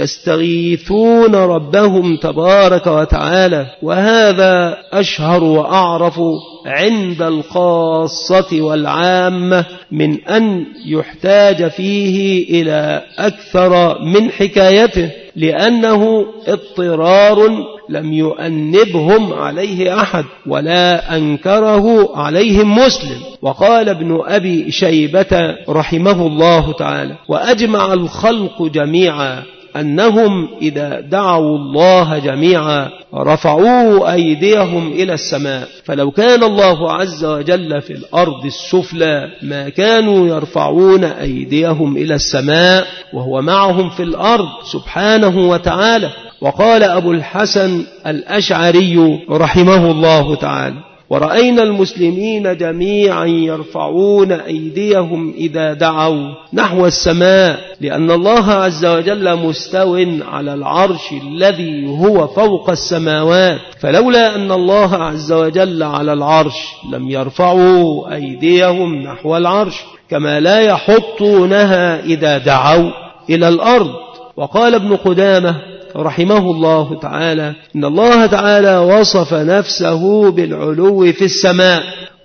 Speaker 1: يستغيثون ربهم تبارك وتعالى. وهذا أشهر وأعرف عند الخاصة والعامة من أن يحتاج فيه إلى أكثر من حكايته، لأنه اضطرار لم يؤنبهم عليه أحد ولا أنكره عليهم مسلم. وقال ابن أبي شيبة رحمه الله تعالى: وأجمع الخلق جميعا أنهم إذا دعوا الله جميعا رفعوا أيديهم إلى السماء، فلو كان الله عز وجل في الأرض السفلى ما كانوا يرفعون أيديهم إلى السماء وهو معهم في الأرض سبحانه وتعالى. وقال أبو الحسن الأشعري رحمه الله تعالى: ورأينا المسلمين جميعا يرفعون أيديهم إذا دعوا نحو السماء، لأن الله عز وجل مستو على العرش الذي هو فوق السماوات، فلولا أن الله عز وجل على العرش لم يرفعوا أيديهم نحو العرش، كما لا يحطونها إذا دعوا إلى الأرض. وقال ابن قدامة رحمه الله تعالى إن الله تعالى وصف نفسه بالعلو في السماء،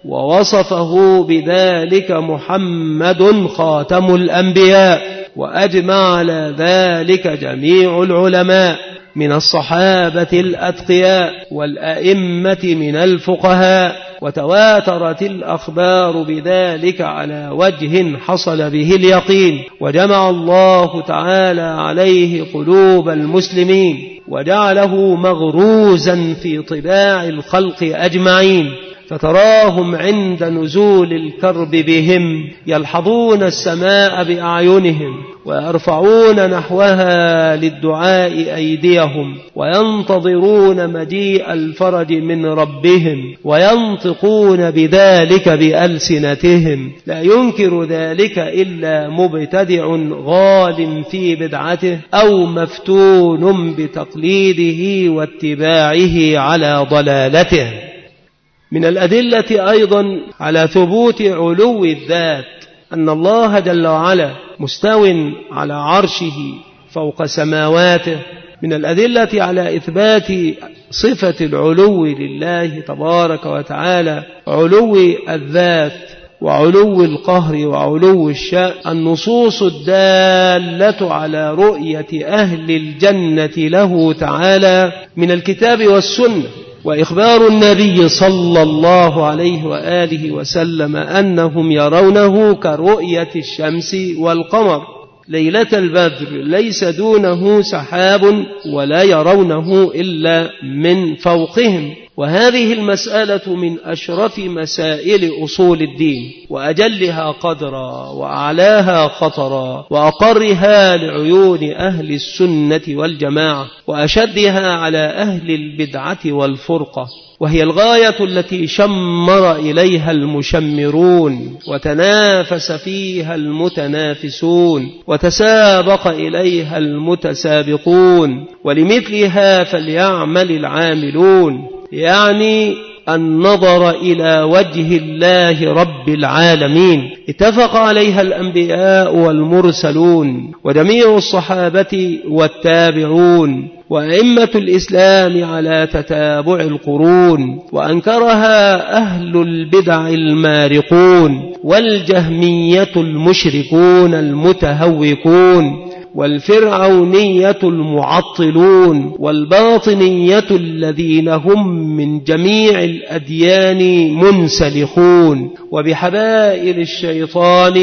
Speaker 1: ووصفه بذلك محمد خاتم الأنبياء، وأجمع على ذلك جميع العلماء من الصحابة الأتقياء والأئمة من الفقهاء، وتواترت الأخبار بذلك على وجه حصل به اليقين، وجمع الله تعالى عليه قلوب المسلمين وجعله مغروزا في طباع الخلق أجمعين، فتراهم عند نزول الكرب بهم يلحظون السماء بأعينهم ويرفعون نحوها للدعاء أيديهم، وينتظرون مجيء الفرج من ربهم، وينطقون بذلك بألسنتهم، لا ينكر ذلك إلا مبتدع غال في بدعته أو مفتون بتقليده واتباعه على ضلالته. من الأدلة أيضا على ثبوت علو الذات أن الله جل وعلا مستو على عرشه فوق سماواته. من الأدلة على إثبات صفة العلو لله تبارك وتعالى علو الذات وعلو القهر وعلو الشأن النصوص الدالة على رؤية أهل الجنة له تعالى من الكتاب والسنة، وإخبار النبي صلى الله عليه وآله وسلم أنهم يرونه كرؤية الشمس والقمر ليلة البدر، ليس دونه سحاب ولا يرونه إلا من فوقهم. وهذه المسألة من أشرف مسائل أصول الدين، وأجلها قدرا وأعلاها خطرا، وأقرها لعيون أهل السنة والجماعة، وأشدها على أهل البدعة والفرقة، وهي الغاية التي شمر إليها المشمرون، وتنافس فيها المتنافسون، وتسابق إليها المتسابقون، ولمثلها فليعمل العاملون، يعني النظر إلى وجه الله رب العالمين. اتفق عليها الأنبياء والمرسلون وجميع الصحابة والتابعون وأئمة الإسلام على تتابع القرون، وأنكرها أهل البدع المارقون والجهمية المشركون المتهوكون والفرعونية المعطلون والباطنية الذين هم من جميع الأديان منسلخون، وبحبائل الشيطان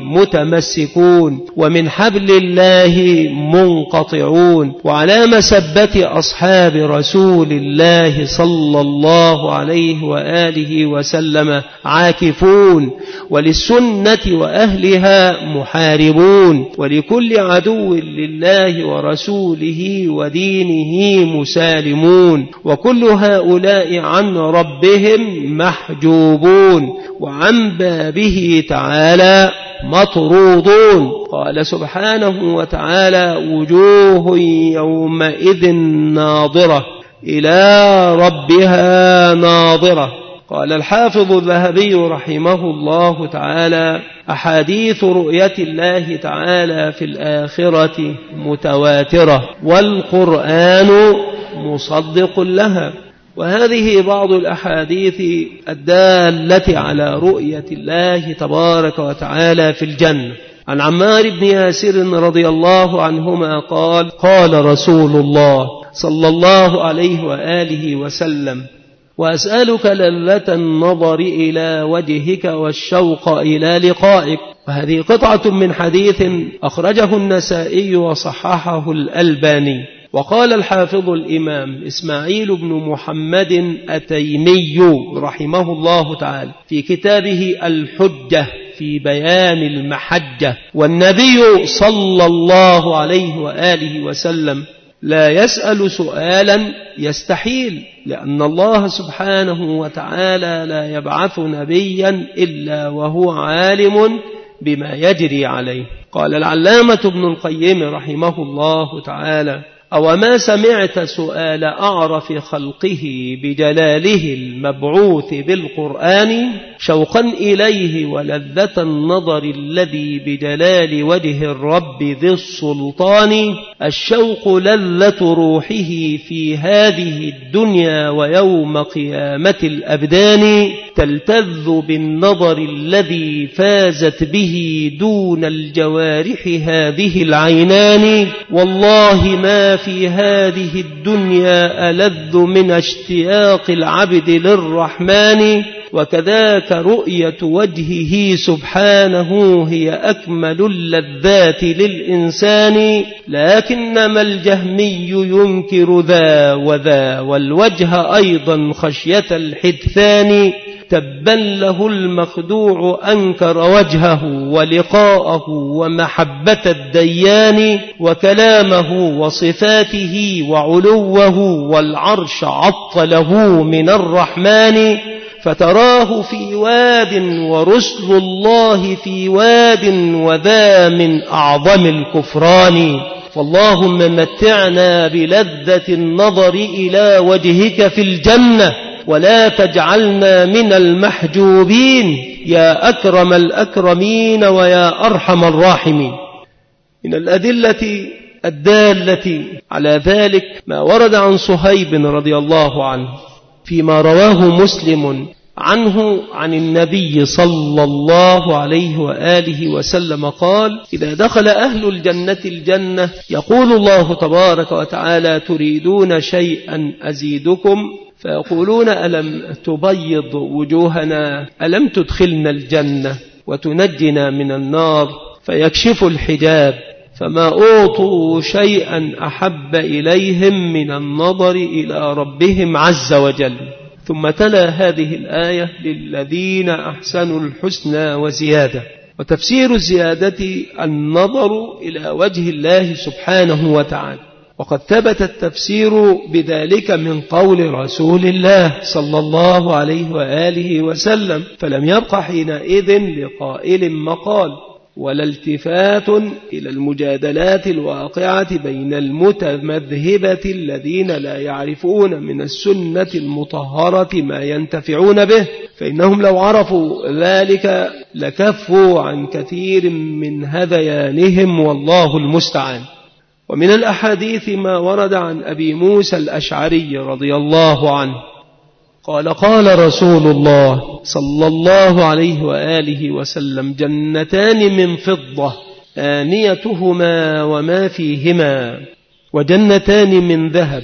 Speaker 1: متمسكون، ومن حبل الله منقطعون، وعلى مسبة أصحاب رسول الله صلى الله عليه وآله وسلم عاكفون، وللسنة وأهلها محاربون، ولكل عدو لله ورسوله ودينه مسالمون، وكل هؤلاء عن ربهم محجوبون، وعن بابه تعالى مطرودون. قال سبحانه وتعالى: وجوه يومئذ ناظرة إلى ربها ناظرة. قال الحافظ الذهبي رحمه الله تعالى: أحاديث رؤية الله تعالى في الآخرة متواترة، والقرآن مصدق لها. وهذه بعض الأحاديث الدالة على رؤية الله تبارك وتعالى في الجنة. عن عمار بن ياسر رضي الله عنهما قال: قال رسول الله صلى الله عليه وآله وسلم: وأسألك لذة النظر إلى وجهك والشوق إلى لقائك. وهذه قطعة من حديث أخرجه النسائي وصححه الألباني. وقال الحافظ الإمام إسماعيل بن محمد التيمي رحمه الله تعالى في كتابه الحجة في بيان المحجة: والنبي صلى الله عليه وآله وسلم لا يسأل سؤالا يستحيل، لأن الله سبحانه وتعالى لا يبعث نبيا إلا وهو عالم بما يجري عليه. قال العلامة ابن القيم رحمه الله تعالى: أو ما سمعت سؤال أعرف خلقه بجلاله المبعوث بالقرآن شوقا إليه ولذة النظر الذي بجلال وجه الرب ذي السلطان الشوق لذة روحه في هذه الدنيا ويوم قيامة الأبدان تلتذ بالنظر الذي فازت به دون الجوارح هذه العينان والله ما في هذه الدنيا ألذ من اشتياق العبد للرحمن وكذاك رؤية وجهه سبحانه هي أكمل اللذات للإنسان لكنما الجهمي ينكر ذا وذا والوجه أيضا خشية الحدثان تبا له المخدوع أنكر وجهه ولقاءه ومحبة الديان وكلامه وصفاته وعلوه والعرش عطله من الرحمن فتراه في واد ورسل الله في واد وذا من أعظم الكفران فاللهم متعنا بلذة النظر إلى وجهك في الجنة ولا تجعلنا من المحجوبين يا أكرم الأكرمين ويا أرحم الراحمين. من الأدلة الدالة على ذلك ما ورد عن صهيب رضي الله عنه فيما رواه مسلم عنه عن النبي صلى الله عليه وآله وسلم قال إذا دخل أهل الجنة الجنة يقول الله تبارك وتعالى تريدون شيئا أزيدكم فيقولون ألم تبيض وجوهنا ألم تدخلنا الجنة وتنجنا من النار فيكشف الحجاب فما أوطوا شيئا أحب إليهم من النظر إلى ربهم عز وجل. ثم تلا هذه الآية للذين أحسنوا الحسنى وزيادة. وتفسير الزيادة النظر إلى وجه الله سبحانه وتعالى وقد ثبت التفسير بذلك من قول رسول الله صلى الله عليه وآله وسلم فلم يبق حينئذ لقائل مقال ولا التفات إلى المجادلات الواقعة بين المتمذهبة الذين لا يعرفون من السنة المطهرة ما ينتفعون به فإنهم لو عرفوا ذلك لكفوا عن كثير من هذيانهم والله المستعان. ومن الأحاديث ما ورد عن أبي موسى الأشعري رضي الله عنه قال قال رسول الله صلى الله عليه وآله وسلم جنتان من فضة آنيتهما وما فيهما وجنتان من ذهب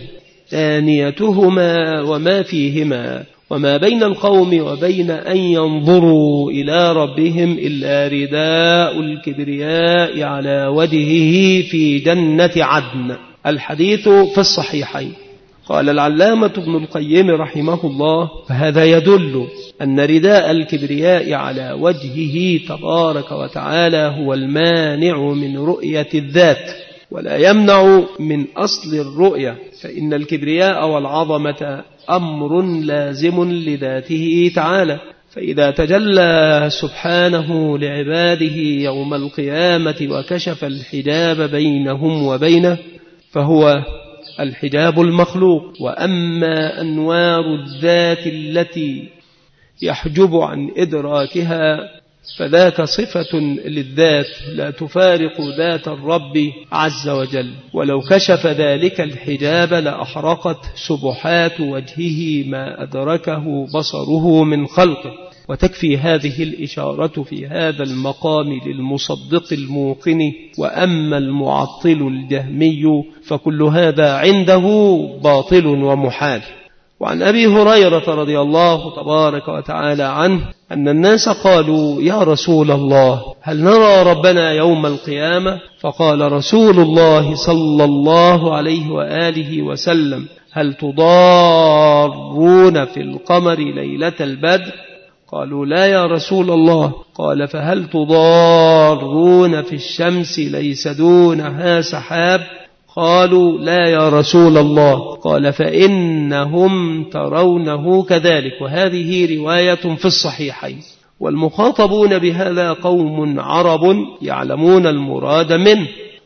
Speaker 1: آنيتهما وما فيهما وما بين القوم وبين أن ينظروا إلى ربهم إلا رداء الكبرياء على وجهه في جنة عدن. الحديث في الصحيحين. قال العلامة ابن القيم رحمه الله فهذا يدل أن رداء الكبرياء على وجهه تبارك وتعالى هو المانع من رؤية الذات ولا يمنع من أصل الرؤية فإن الكبرياء والعظمة أمر لازم لذاته تعالى فإذا تجلى سبحانه لعباده يوم القيامة وكشف الحجاب بينهم وبينه فهو الحجاب المخلوق. وأما أنوار الذات التي يحجب عن إدراكها فذاك صفة للذات لا تفارق ذات الرب عز وجل ولو كشف ذلك الحجاب لأحرقت سبحات وجهه ما أدركه بصره من خلقه. وتكفي هذه الإشارة في هذا المقام للمصدق الموقن. وأما المعطل الجهمي فكل هذا عنده باطل ومحال. وعن أبي هريرة رضي الله تبارك وتعالى عنه أن الناس قالوا يا رسول الله هل نرى ربنا يوم القيامة فقال رسول الله صلى الله عليه وآله وسلم هل تضارون في القمر ليلة البدر قالوا لا يا رسول الله قال فهل تضارون في الشمس ليس دونها سحاب قالوا لا يا رسول الله قال فإنهم ترونه كذلك. وهذه رواية في الصحيحين. والمخاطبون بهذا قوم عرب يعلمون المراد منه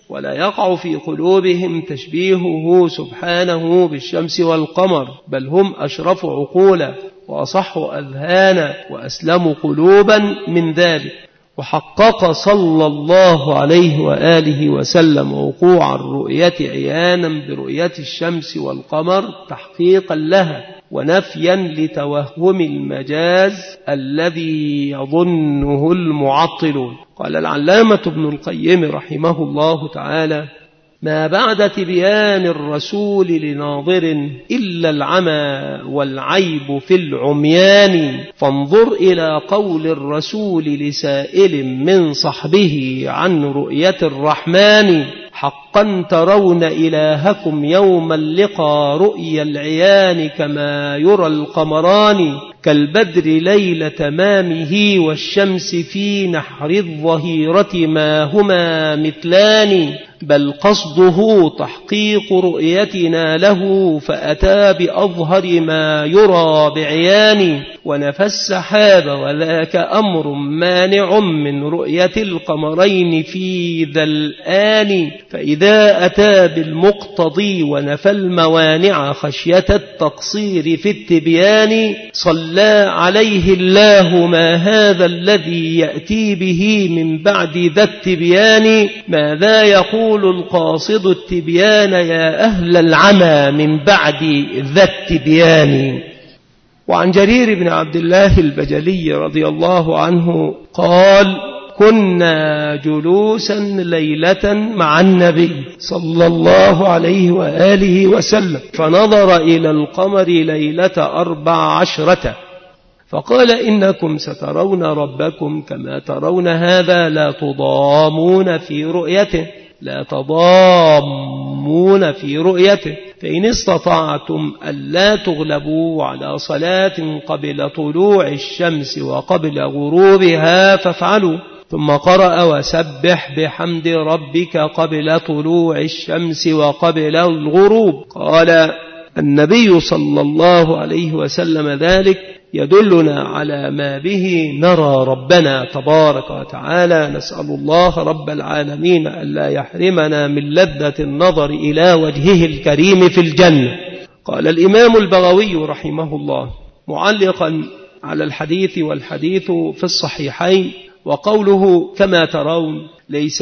Speaker 1: ولا يقع في قلوبهم تشبيهه سبحانه بالشمس والقمر، بل هم أشرف عقولا وأصح أذهانا وأسلم قلوبا من ذلك. وحقق صلى الله عليه وآله وسلم وقوع الرؤية عيانا برؤية الشمس والقمر تحقيقا لها ونفيا لتوهم المجاز الذي يظنه المعطلون. قال العلامة ابن القيم رحمه الله تعالى: ما بعد تبيان الرسول لناظر إلا العمى والعيب في العميان، فانظر إلى قول الرسول لسائل من صحبه عن رؤية الرحمن: حقا ترون إلهكم يوم اللقاء رؤيا العيان كما يرى القمران، كالبدر ليل تمامه والشمس في نحر الظهيرة ما هما مثلان، بل قصده تحقيق رؤيتنا له فأتى بأظهر ما يرى بعيان، ونفى السحاب وذاك أمر مانع من رؤية القمرين في ذا الآن، فإذا أتى بالمقتضي ونفى الموانع خشية التقصير في التبيان، صلى عليه الله: ما هذا الذي يأتي به من بعد ذا التبيان، ماذا يقول القاصد التبيان يا أهل العمى من بعد ذا التبيان. وعن جرير بن عبد الله البجلي رضي الله عنه قال: كنا جلوسا ليلة مع النبي صلى الله عليه وآله وسلم، فنظر إلى القمر ليلة أربع عشرة فقال: إنكم سترون ربكم كما ترون هذا، لا تضامون في رؤيته لا تضامون في رؤيته، فإن استطعتم ألا تغلبوا على صلاة قبل طلوع الشمس وقبل غروبها فافعلوا. ثم قرأ: وسبح بحمد ربك قبل طلوع الشمس وقبل الغروب. قال النبي صلى الله عليه وسلم: ذلك يدلنا على ما به نرى ربنا تبارك وتعالى. نسأل الله رب العالمين ألا يحرمنا من لذة النظر إلى وجهه الكريم في الجنة. قال الإمام البغوي رحمه الله معلقا على الحديث: والحديث في الصحيحين، وقوله كما ترون ليس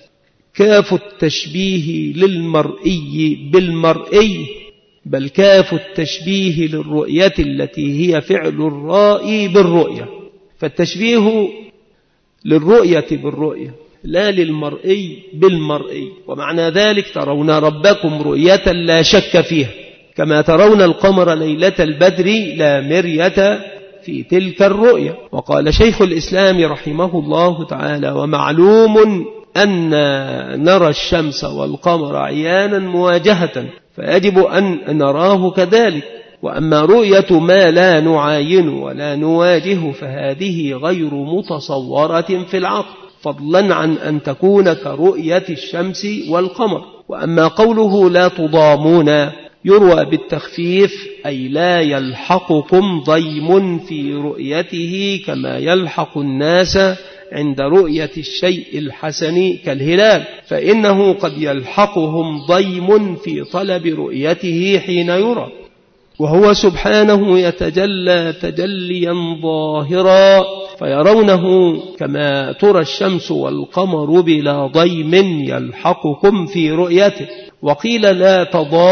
Speaker 1: كاف التشبيه للمرئي بالمرئي، بل كاف التشبيه للرؤية التي هي فعل الرائي بالرؤية، فالتشبيه للرؤية بالرؤية لا للمرئي بالمرئي. ومعنى ذلك: ترون ربكم رؤية لا شك فيها، كما ترون القمر ليلة البدر لا مرية في تلك الرؤية. وقال شيخ الإسلام رحمه الله تعالى: ومعلوم أن نرى الشمس والقمر عيانا مواجهة، فيجب أن نراه كذلك. وأما رؤية ما لا نعاين ولا نواجه فهذه غير متصورة في العقل، فضلا عن أن تكون كرؤية الشمس والقمر. وأما قوله لا تضامون يروى بالتخفيف، أي لا يلحقكم ضيم في رؤيته كما يلحق الناس عند رؤية الشيء الحسن كالهلال، فإنه قد يلحقهم ضيم في طلب رؤيته حين يرى، وهو سبحانه يتجلى تجليا ظاهرا فيرونه كما ترى الشمس والقمر بلا ضيم يلحقكم في رؤيته. وقيل لا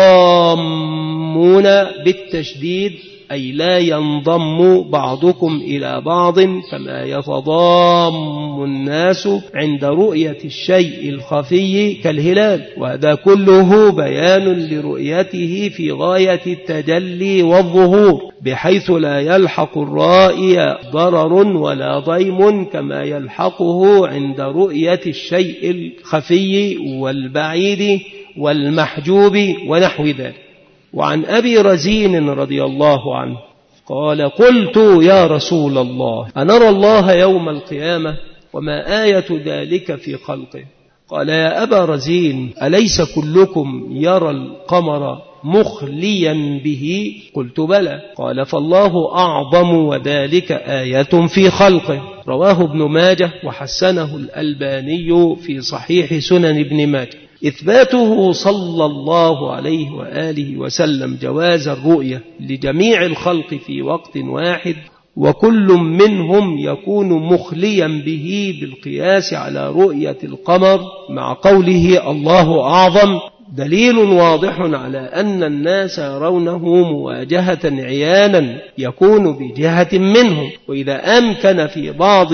Speaker 1: تضامون بالتشديد، أي لا ينضم بعضكم إلى بعض كما يتضام الناس عند رؤية الشيء الخفي كالهلال. وهذا كله بيان لرؤيته في غاية التجلي والظهور، بحيث لا يلحق الرائي ضرر ولا ضيم كما يلحقه عند رؤية الشيء الخفي والبعيد والمحجوب ونحو ذلك. وعن أبي رزين رضي الله عنه قال: قلت يا رسول الله أنرى الله يوم القيامة وما آية ذلك في خلقه؟ قال يا أبا رزين أليس كلكم يرى القمر مخليا به؟ قلت بلى. قال فالله أعظم وذلك آية في خلقه. رواه ابن ماجه وحسنه الألباني في صحيح سنن ابن ماجه. إثباته صلى الله عليه وآله وسلم جواز الرؤية لجميع الخلق في وقت واحد، وكل منهم يكون مخليا به بالقياس على رؤية القمر مع قوله الله أعظم، دليل واضح على أن الناس يرونه مواجهة عيانا يكون بجهة منهم، وإذا أمكن في بعض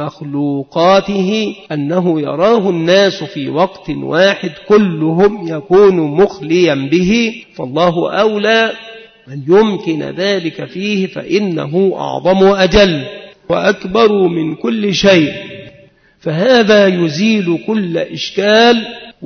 Speaker 1: مخلوقاته أنه يراه الناس في وقت واحد كلهم يكون مخليا به، فالله أولى أن يمكن ذلك فيه، فإنه أعظم وأجل وأكبر من كل شيء، فهذا يزيل كل إشكال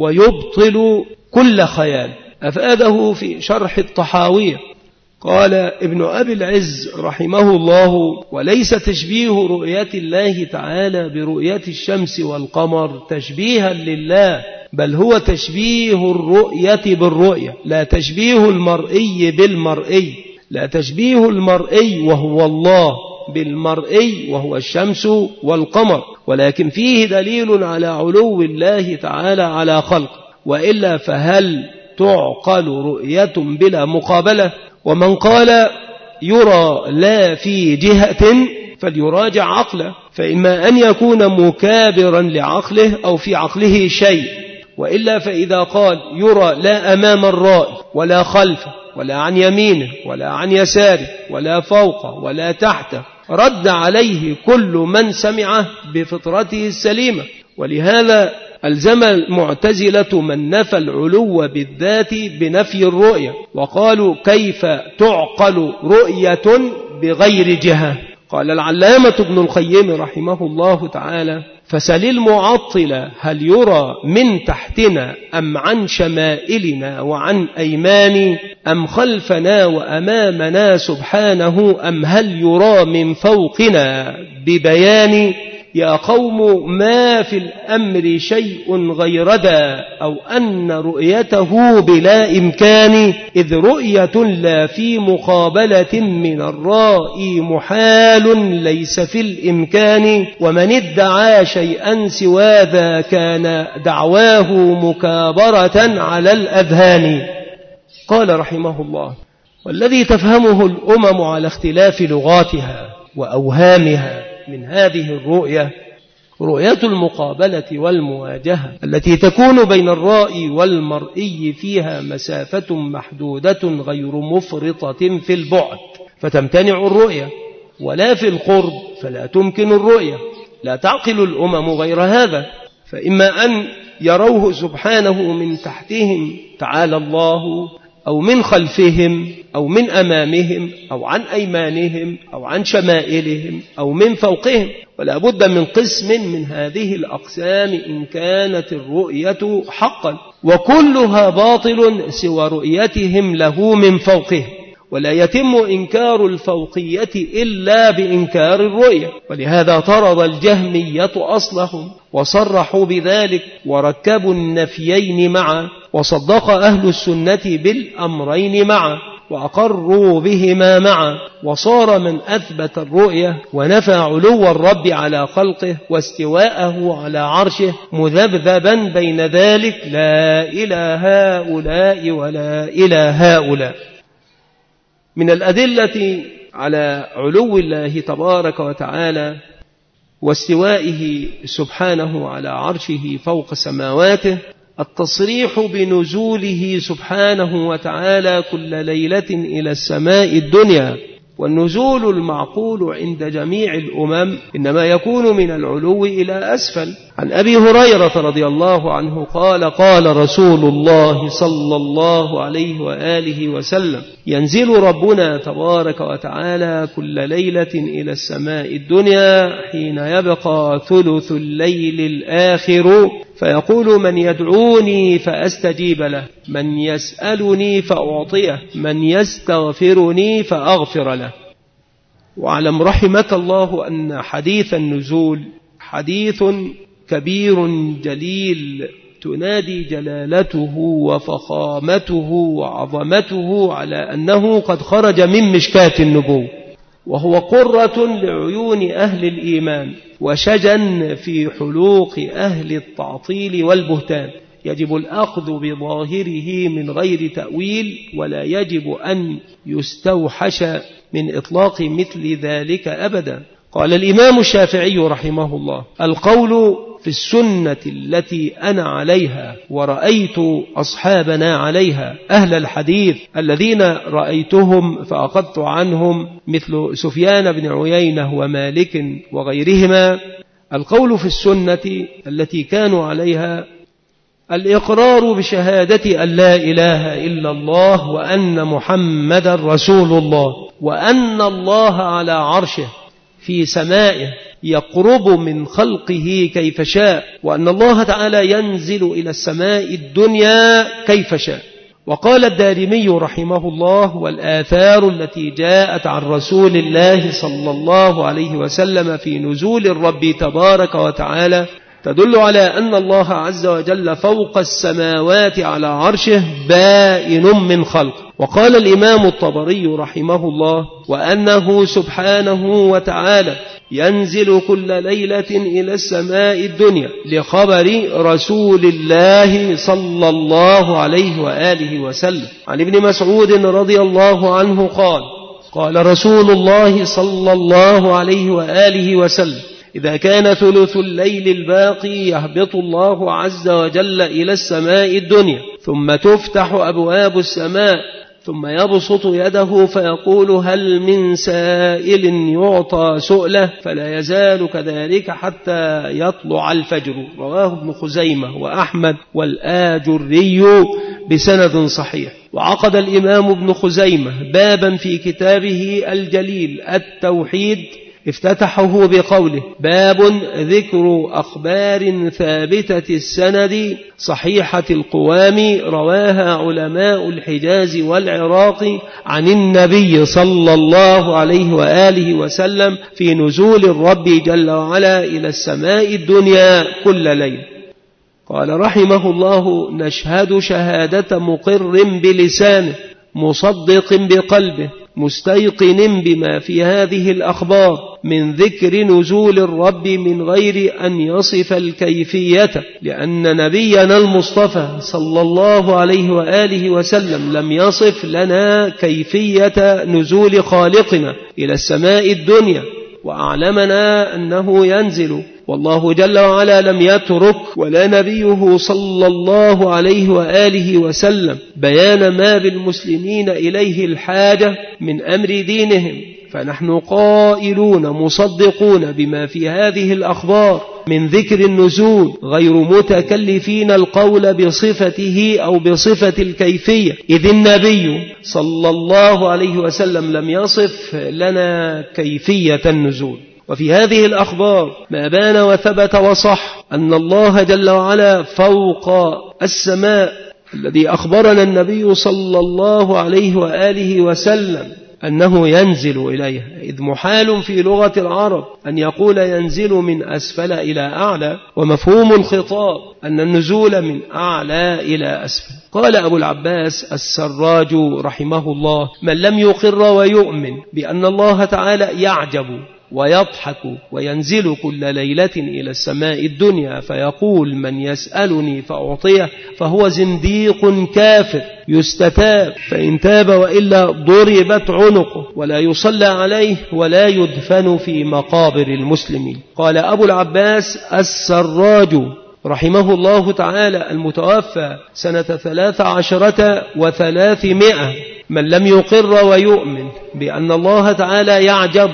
Speaker 1: ويبطل كل خيال. أفاده في شرح الطحاوية قال ابن أبي العز رحمه الله: وليس تشبيه رؤية الله تعالى برؤية الشمس والقمر تشبيها لله، بل هو تشبيه الرؤية بالرؤية، لا تشبيه المرئي بالمرئي، لا تشبيه المرئي وهو الله بالمرئي وهو الشمس والقمر، ولكن فيه دليل على علو الله تعالى على خلقه، وإلا فهل تعقل رؤية بلا مقابلة؟ ومن قال يرى لا في جهة فليراجع عقله، فإما أن يكون مكابرا لعقله أو في عقله شيء، وإلا فإذا قال يرى لا أمام الرائي ولا خلفه ولا عن يمينه ولا عن يساره ولا فوقه ولا تحته، رد عليه كل من سمعه بفطرته السليمة. ولهذا ألزم المعتزلة من نفى العلو بالذات بنفي الرؤية، وقالوا كيف تعقل رؤية بغير جهة؟ قال العلامة ابن القيم رحمه الله تعالى: فسل المعطل هل يرى من تحتنا أم عن شمائلنا وعن أيمان، أم خلفنا وأمامنا سبحانه، أم هل يرى من فوقنا ببيان؟ يا قوم ما في الأمر شيء غير ذا، أو أن رؤيته بلا إمكان، إذ رؤية لا في مقابلة من الرائي محال ليس في الإمكان، ومن ادعى شيئا سوى ذا كان دعواه مكابرة على الأذهان. قال رحمه الله: والذي تفهمه الأمم على اختلاف لغاتها وأوهامها من هذه الرؤية رؤية المقابلة والمواجهة التي تكون بين الرائي والمرئي، فيها مسافة محدودة غير مفرطة في البعد فتمتنع الرؤية، ولا في القرب فلا تمكن الرؤية. لا تعقل الأمم غير هذا، فإما أن يروه سبحانه من تحتهم تعالى الله، أو من خلفهم، أو من أمامهم، أو عن أيمانهم، أو عن شمائلهم، أو من فوقهم، ولا بد من قسم من هذه الأقسام إن كانت الرؤية حقا، وكلها باطل سوى رؤيتهم له من فوقهم، ولا يتم إنكار الفوقية إلا بإنكار الرؤية. ولهذا طرد الجهمية أصلهم وصرحوا بذلك وركبوا النفيين معا، وصدق أهل السنة بالأمرين معا وأقروا بهما معا، وصار من أثبت الرؤية ونفى علو الرب على خلقه واستواءه على عرشه مذبذبا بين ذلك، لا إلى هؤلاء ولا إلى هؤلاء. من الأدلة على علو الله تبارك وتعالى واستوائه سبحانه على عرشه فوق سماواته التصريح بنزوله سبحانه وتعالى كل ليلة إلى السماء الدنيا، والنزول المعقول عند جميع الأمم إنما يكون من العلو إلى أسفل. عن أبي هريرة رضي الله عنه قال: قال رسول الله صلى الله عليه وآله وسلم: ينزل ربنا تبارك وتعالى كل ليلة إلى السماء الدنيا حين يبقى ثلث الليل الآخر، فيقول: من يدعوني فأستجيب له، من يسألني فأعطيه، من يستغفرني فأغفر له. واعلم رحمك الله أن حديث النزول حديث كبير جليل تنادي جلالته وفخامته وعظمته على أنه قد خرج من مشكاة النبوة، وهو قرة لعيون أهل الإيمان وشجا في حلوق أهل التعطيل والبهتان. يجب الأخذ بظاهره من غير تأويل، ولا يجب أن يستوحش من إطلاق مثل ذلك أبدا. قال الإمام الشافعي رحمه الله: القول في السنة التي أنا عليها ورأيت أصحابنا عليها أهل الحديث الذين رأيتهم فأخذت عنهم مثل سفيان بن عيينة ومالك وغيرهما، القول في السنة التي كانوا عليها الإقرار بشهادة أن لا إله إلا الله وأن محمد رسول الله، وأن الله على عرشه في سمائه يقرب من خلقه كيف شاء، وأن الله تعالى ينزل إلى السماء الدنيا كيف شاء. وقال الدارمي رحمه الله: والآثار التي جاءت عن رسول الله صلى الله عليه وسلم في نزول الرب تبارك وتعالى تدل على أن الله عز وجل فوق السماوات على عرشه بائن من خلق. وقال الإمام الطبري رحمه الله: وأنه سبحانه وتعالى ينزل كل ليلة إلى السماء الدنيا لخبر رسول الله صلى الله عليه وآله وسلم. عن ابن مسعود رضي الله عنه قال: قال رسول الله صلى الله عليه وآله وسلم: إذا كان ثلث الليل الباقي يهبط الله عز وجل إلى السماء الدنيا، ثم تفتح أبواب السماء، ثم يبسط يده فيقول: هل من سائل يعطى سؤله؟ فلا يزال كذلك حتى يطلع الفجر. رواه ابن خزيمة وأحمد والآجري بسند صحيح. وعقد الإمام ابن خزيمة بابا في كتابه الجليل التوحيد افتتحه بقوله: باب ذكر أخبار ثابتة السند صحيحة القوام رواها علماء الحجاز والعراق عن النبي صلى الله عليه وآله وسلم في نزول الرب جل وعلا إلى السماء الدنيا كل ليل. قال رحمه الله: نشهد شهادة مقر بلسانه مصدق بقلبه مستيقن بما في هذه الأخبار من ذكر نزول الرب من غير أن يصف الكيفية، لأن نبينا المصطفى صلى الله عليه وآله وسلم لم يصف لنا كيفية نزول خالقنا إلى السماء الدنيا، وأعلمنا أنه ينزل، والله جل وعلا لم يترك ولا نبيه صلى الله عليه وآله وسلم بيان ما بالمسلمين إليه الحاجة من أمر دينهم. فنحن قائلون مصدقون بما في هذه الأخبار من ذكر النزول، غير متكلفين القول بصفته أو بصفة الكيفية، إذ النبي صلى الله عليه وسلم لم يصف لنا كيفية النزول. وفي هذه الأخبار ما بان وثبت وصح أن الله جل وعلا فوق السماء الذي أخبرنا النبي صلى الله عليه وآله وسلم أنه ينزل إليها، إذ محال في لغة العرب أن يقول ينزل من أسفل إلى أعلى، ومفهوم الخطاب أن النزول من أعلى إلى أسفل. قال أبو العباس السراج رحمه الله: من لم يقر ويؤمن بأن الله تعالى يعجب ويضحك وينزل كل ليلة إلى السماء الدنيا فيقول من يسألني فأعطيه، فهو زنديق كافر يستتاب، فإن تاب وإلا ضربت عنقه ولا يصلى عليه ولا يدفن في مقابر المسلمين. قال أبو العباس السراج رحمه الله تعالى المتوفى سنة ثلاث عشرة وثلاثمائة: من لم يقر ويؤمن بأن الله تعالى يعجب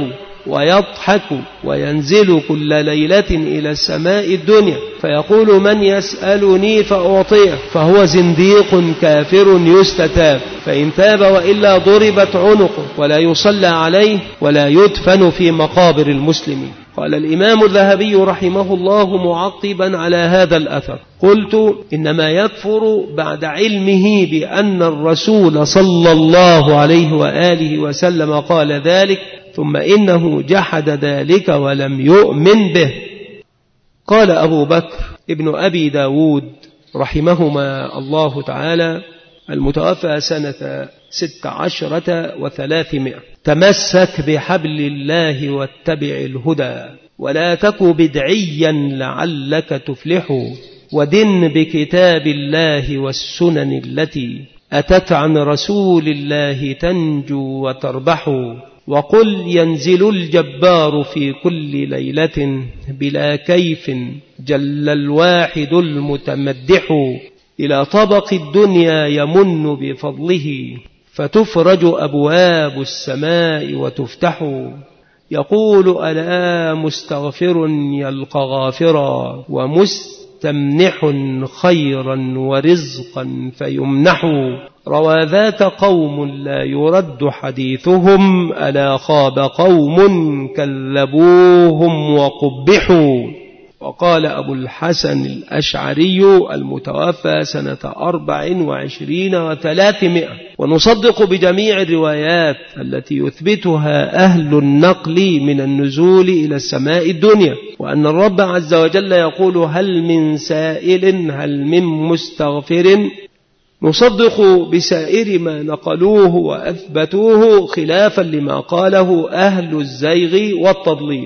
Speaker 1: ويضحك وينزل كل ليلة إلى السماء الدنيا فيقول من يسألني فأعطيه، فهو زنديق كافر يستتاب، فإن تاب وإلا ضربت عنقه ولا يصلى عليه ولا يدفن في مقابر المسلمين. قال الإمام الذهبي رحمه الله معقبا على هذا الأثر: قلت إنما يكفر بعد علمه بأن الرسول صلى الله عليه وآله وسلم قال ذلك، ثم إنه جحد ذلك ولم يؤمن به. قال أبو بكر ابن أبي داود رحمهما الله تعالى المتوفى سنة ست عشرة وثلاثمائة: تمسك بحبل الله واتبع الهدى ولا تك بدعيا لعلك تفلح، ودن بكتاب الله والسنن التي أتت عن رسول الله تنجو وتربح، وقل ينزل الجبار في كل ليلة بلا كيف جل الواحد المتمدح، إلى طبق الدنيا يمن بفضله فتفرج أبواب السماء وتفتح، يقول ألا مستغفر يلقى غافرا ومستمنح خيرا ورزقا فيمنح، روى ذاك قوم لا يرد حديثهم ألا خاب قوم كذبوهم وقبحوا. وقال أبو الحسن الأشعري المتوفى سنة أربع وعشرين وثلاثمائة: ونصدق بجميع الروايات التي يثبتها أهل النقل من النزول إلى السماء الدنيا، وأن الرب عز وجل يقول هل من سائل هل من مستغفر. نصدق بسائر ما نقلوه وأثبتوه خلافا لما قاله أهل الزيغ والتضليل،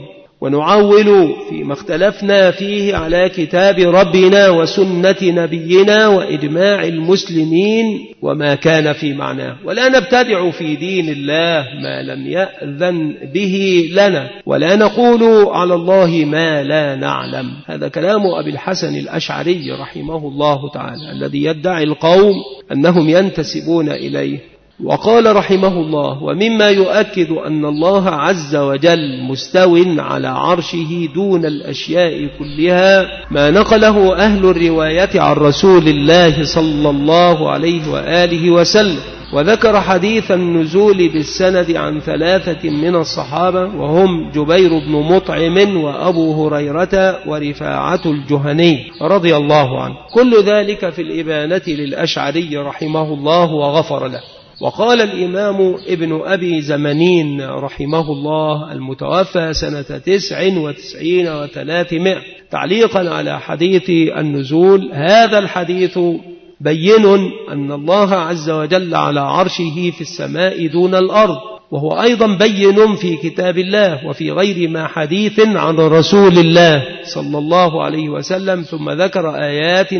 Speaker 1: ونعول فيما اختلفنا فيه على كتاب ربنا وسنة نبينا وإجماع المسلمين وما كان في معناه، ولا نبتدع في دين الله ما لم يأذن به لنا، ولا نقول على الله ما لا نعلم. هذا كلام أبي الحسن الأشعري رحمه الله تعالى الذي يدعي القوم أنهم ينتسبون إليه. وقال رحمه الله: ومما يؤكد أن الله عز وجل مستو على عرشه دون الأشياء كلها ما نقله أهل الرواية عن رسول الله صلى الله عليه وآله وسلم، وذكر حديث النزول بالسند عن ثلاثة من الصحابة وهم جبير بن مطعم وأبو هريرة ورفاعة الجهني رضي الله عنه، كل ذلك في الإبانة للأشعري رحمه الله وغفر له. وقال الإمام ابن أبي زمنين رحمه الله المتوفى سنة تسع وتسعين وثلاثمائة تعليقا على حديث النزول: هذا الحديث بين أن الله عز وجل على عرشه في السماء دون الأرض، وهو أيضا بين في كتاب الله وفي غير ما حديث عن رسول الله صلى الله عليه وسلم، ثم ذكر آيات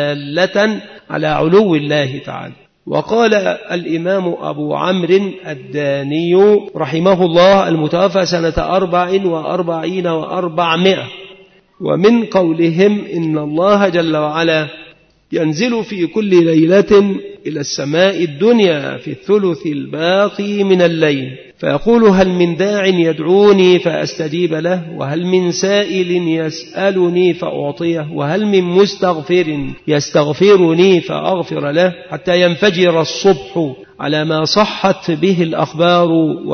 Speaker 1: دالة على علو الله تعالى. وقال الإمام أبو عمرو الداني رحمه الله المتوفى سنة أربع وأربعين وأربعمائة: ومن قولهم إن الله جل وعلا ينزل في كل ليلة إلى السماء الدنيا في الثلث الباقي من الليل فيقول هل من داع يدعوني فأستجيب له، وهل من سائل يسألني فأعطيه، وهل من مستغفر يستغفرني فأغفر له، حتى ينفجر الصبح على ما صحت به الأخبار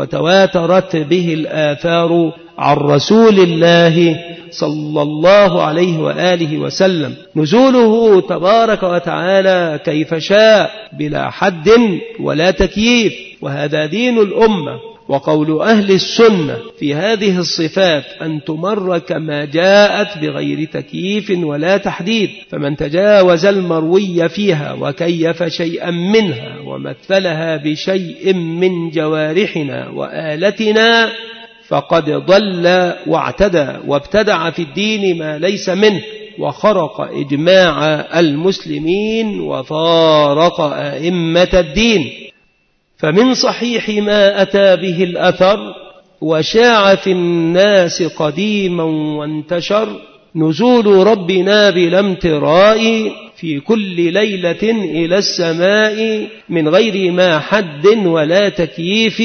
Speaker 1: وتواترت به الآثار عن رسول الله صلى الله عليه وآله وسلم، نزوله تبارك وتعالى كيف شاء بلا حد ولا تكييف، وهذا دين الأمة. وقول أهل السنة في هذه الصفات أن تمر كما جاءت بغير تكييف ولا تحديد، فمن تجاوز المروي فيها وكيف شيئا منها ومثلها بشيء من جوارحنا وآلتنا فقد ضل واعتدى وابتدع في الدين ما ليس منه، وخرق إجماع المسلمين وفارق أئمة الدين. فمن صحيح ما أتى به الأثر وشاع في الناس قديما وانتشر نزول ربنا بلا امتراء في كل ليلة إلى السماء من غير ما حد ولا تكييف،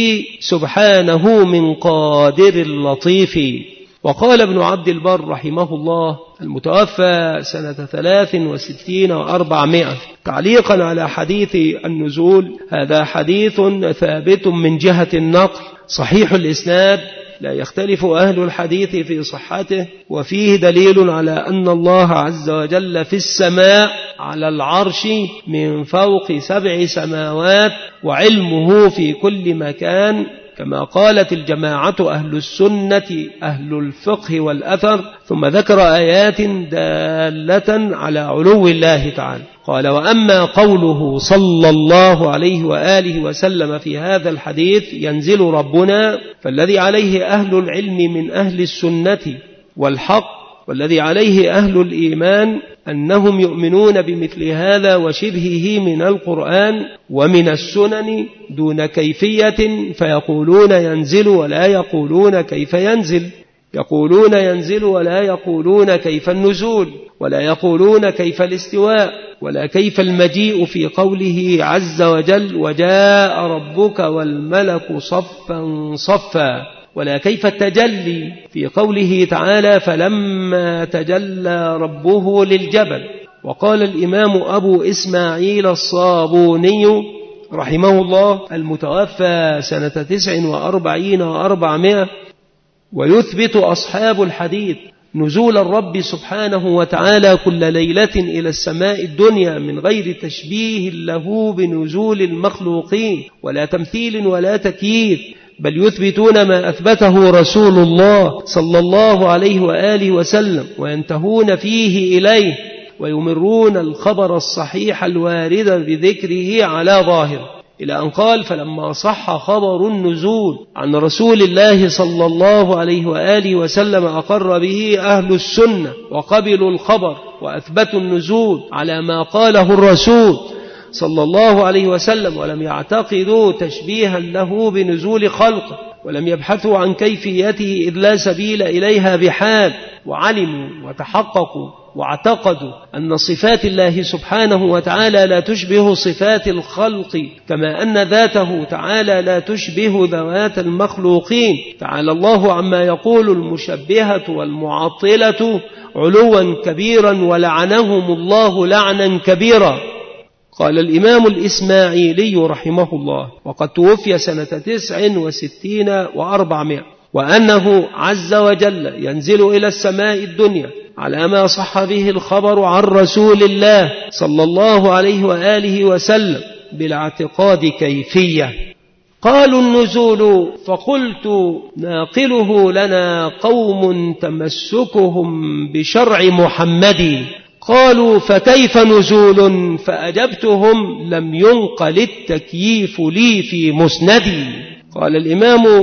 Speaker 1: سبحانه من قادر لطيف. وقال ابن عبد البر رحمه الله المتوفى سنة ثلاث وستين وأربعمائة تعليقا على حديث النزول: هذا حديث ثابت من جهة النقل صحيح الإسناد، لا يختلف أهل الحديث في صحته، وفيه دليل على أن الله عز وجل في السماء على العرش من فوق سبع سماوات، وعلمه في كل مكان كما قالت الجماعة أهل السنة أهل الفقه والأثر، ثم ذكر آيات دالة على علو الله تعالى. قال: وأما قوله صلى الله عليه وآله وسلم في هذا الحديث ينزل ربنا، فالذي عليه أهل العلم من أهل السنة والحق والذي عليه أهل الإيمان أنهم يؤمنون بمثل هذا وشبهه من القرآن ومن السنن دون كيفية، فيقولون ينزل ولا يقولون كيف ينزل، يقولون ينزل ولا يقولون كيف النزول، ولا يقولون كيف الاستواء، ولا كيف المجيء في قوله عز وجل: وجاء ربك والملك صفا صفا، ولا كيف التجلي في قوله تعالى: فلما تجلى ربه للجبل. وقال الإمام أبو إسماعيل الصابوني رحمه الله المتوفى سنة تسع وأربعين وأربعمائة: ويثبت أصحاب الحديث نزول الرب سبحانه وتعالى كل ليلة إلى السماء الدنيا من غير تشبيه له بنزول المخلوقين ولا تمثيل ولا تكييف، بل يثبتون ما أثبته رسول الله صلى الله عليه وآله وسلم وينتهون فيه إليه، ويمرون الخبر الصحيح الوارد بذكره على ظاهر، إلى أن قال: فلما صح خبر النزول عن رسول الله صلى الله عليه وآله وسلم أقر به أهل السنة وقبلوا الخبر وأثبتوا النزول على ما قاله الرسول صلى الله عليه وسلم، ولم يعتقدوا تشبيها له بنزول خلقه، ولم يبحثوا عن كيفيته إذ لا سبيل إليها بحال، وعلموا وتحققوا واعتقدوا أن صفات الله سبحانه وتعالى لا تشبه صفات الخلق، كما أن ذاته تعالى لا تشبه ذوات المخلوقين، تعالى الله عما يقول المشبهة والمعطلة علوا كبيرا، ولعنهم الله لعنا كبيرا. قال الإمام الإسماعيلي رحمه الله، وقد توفي سنة تسع وستين وأربعمائة: وأنه عز وجل ينزل إلى السماء الدنيا على ما صح به الخبر عن رسول الله صلى الله عليه وآله وسلم بلا اعتقاد كيفية. قالوا النزول، فقلت ناقله لنا قوم تمسكهم بشرع محمد، قالوا فكيف نزول؟ فأجبتهم لم ينقل التكييف لي في مسندي. قال الإمام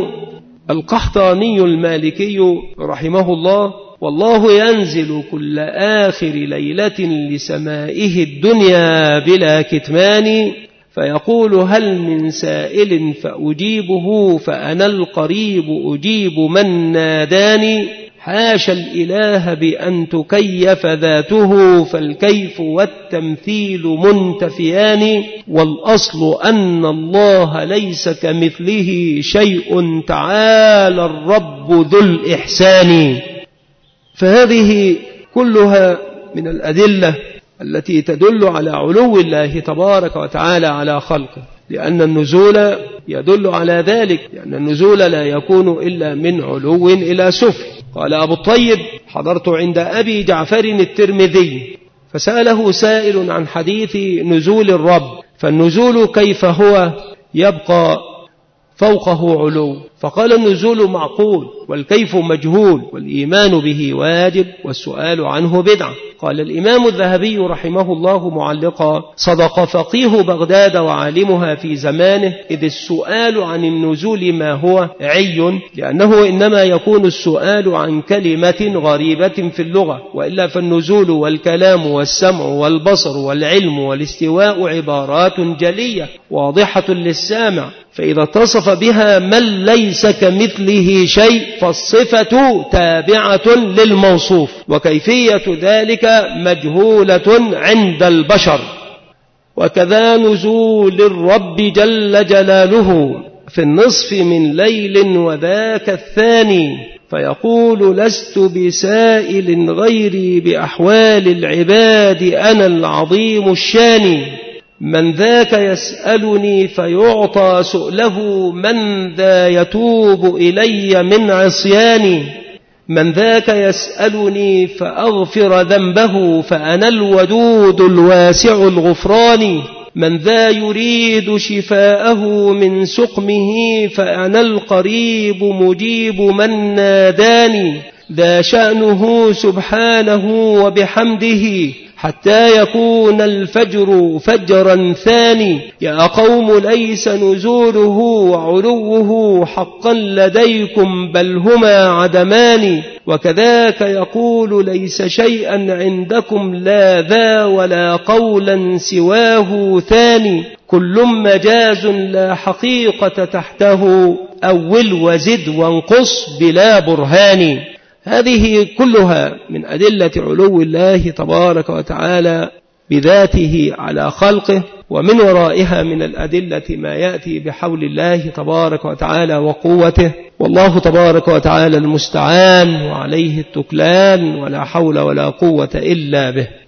Speaker 1: القحطاني المالكي رحمه الله: والله ينزل كل آخر ليلة لسمائه الدنيا بلا كتمان، فيقول: هل من سائل فأجيبه، فأنا القريب أجيب من ناداني. حاشا الإله بأن تكيف ذاته، فالكيف والتمثيل منتفيان، والأصل أن الله ليس كمثله شيء، تعالى الرب ذو الإحسان. فهذه كلها من الأدلة التي تدل على علو الله تبارك وتعالى على خلقه، لأن النزول يدل على ذلك، لأن النزول لا يكون إلا من علو إلى سفل. قال أبو الطيب: حضرت عند أبي جعفر الترمذي فسأله سائل عن حديث نزول الرب، فالنزول كيف هو؟ يبقى فوقه علو، فقال: النزول معقول، والكيف مجهول، والإيمان به واجب، والسؤال عنه بدعة. قال الإمام الذهبي رحمه الله معلقا: صدق فقيه بغداد وعالمها في زمانه، إذ السؤال عن النزول ما هو عي، لأنه إنما يكون السؤال عن كلمة غريبة في اللغة، وإلا فالنزول والكلام والسمع والبصر والعلم والاستواء عبارات جلية واضحة للسامع، فإذا اتصف بها من ليس كمثله شيء فالصفة تابعة للموصوف، وكيفية ذلك مجهولة عند البشر. وكذا نزول الرب جل جلاله في النصف من ليل وذاك الثاني، فيقول: لست بسائل غيري بأحوال العباد، أنا العظيم الشان. من ذاك يسألني فيعطى سؤله، من ذا يتوب إلي من عصياني. من ذاك يسألني فأغفر ذنبه، فأنا الودود الواسع الغفران. من ذا يريد شفاءه من سقمه فأنا القريب مجيب من ناداني ذا شأنه سبحانه وبحمده حتى يكون الفجر فجرا ثاني يا قوم ليس نزوله وعلوه حقا لديكم بل هما عدمان وكذاك يقول ليس شيئا عندكم لا ذا ولا قولا سواه ثاني كل مجاز لا حقيقة تحته أول وزد وانقص بلا برهان. هذه كلها من أدلة علو الله تبارك وتعالى بذاته على خلقه، ومن ورائها من الأدلة ما يأتي بحول الله تبارك وتعالى وقوته، والله تبارك وتعالى المستعان وعليه التكلان ولا حول ولا قوة إلا به.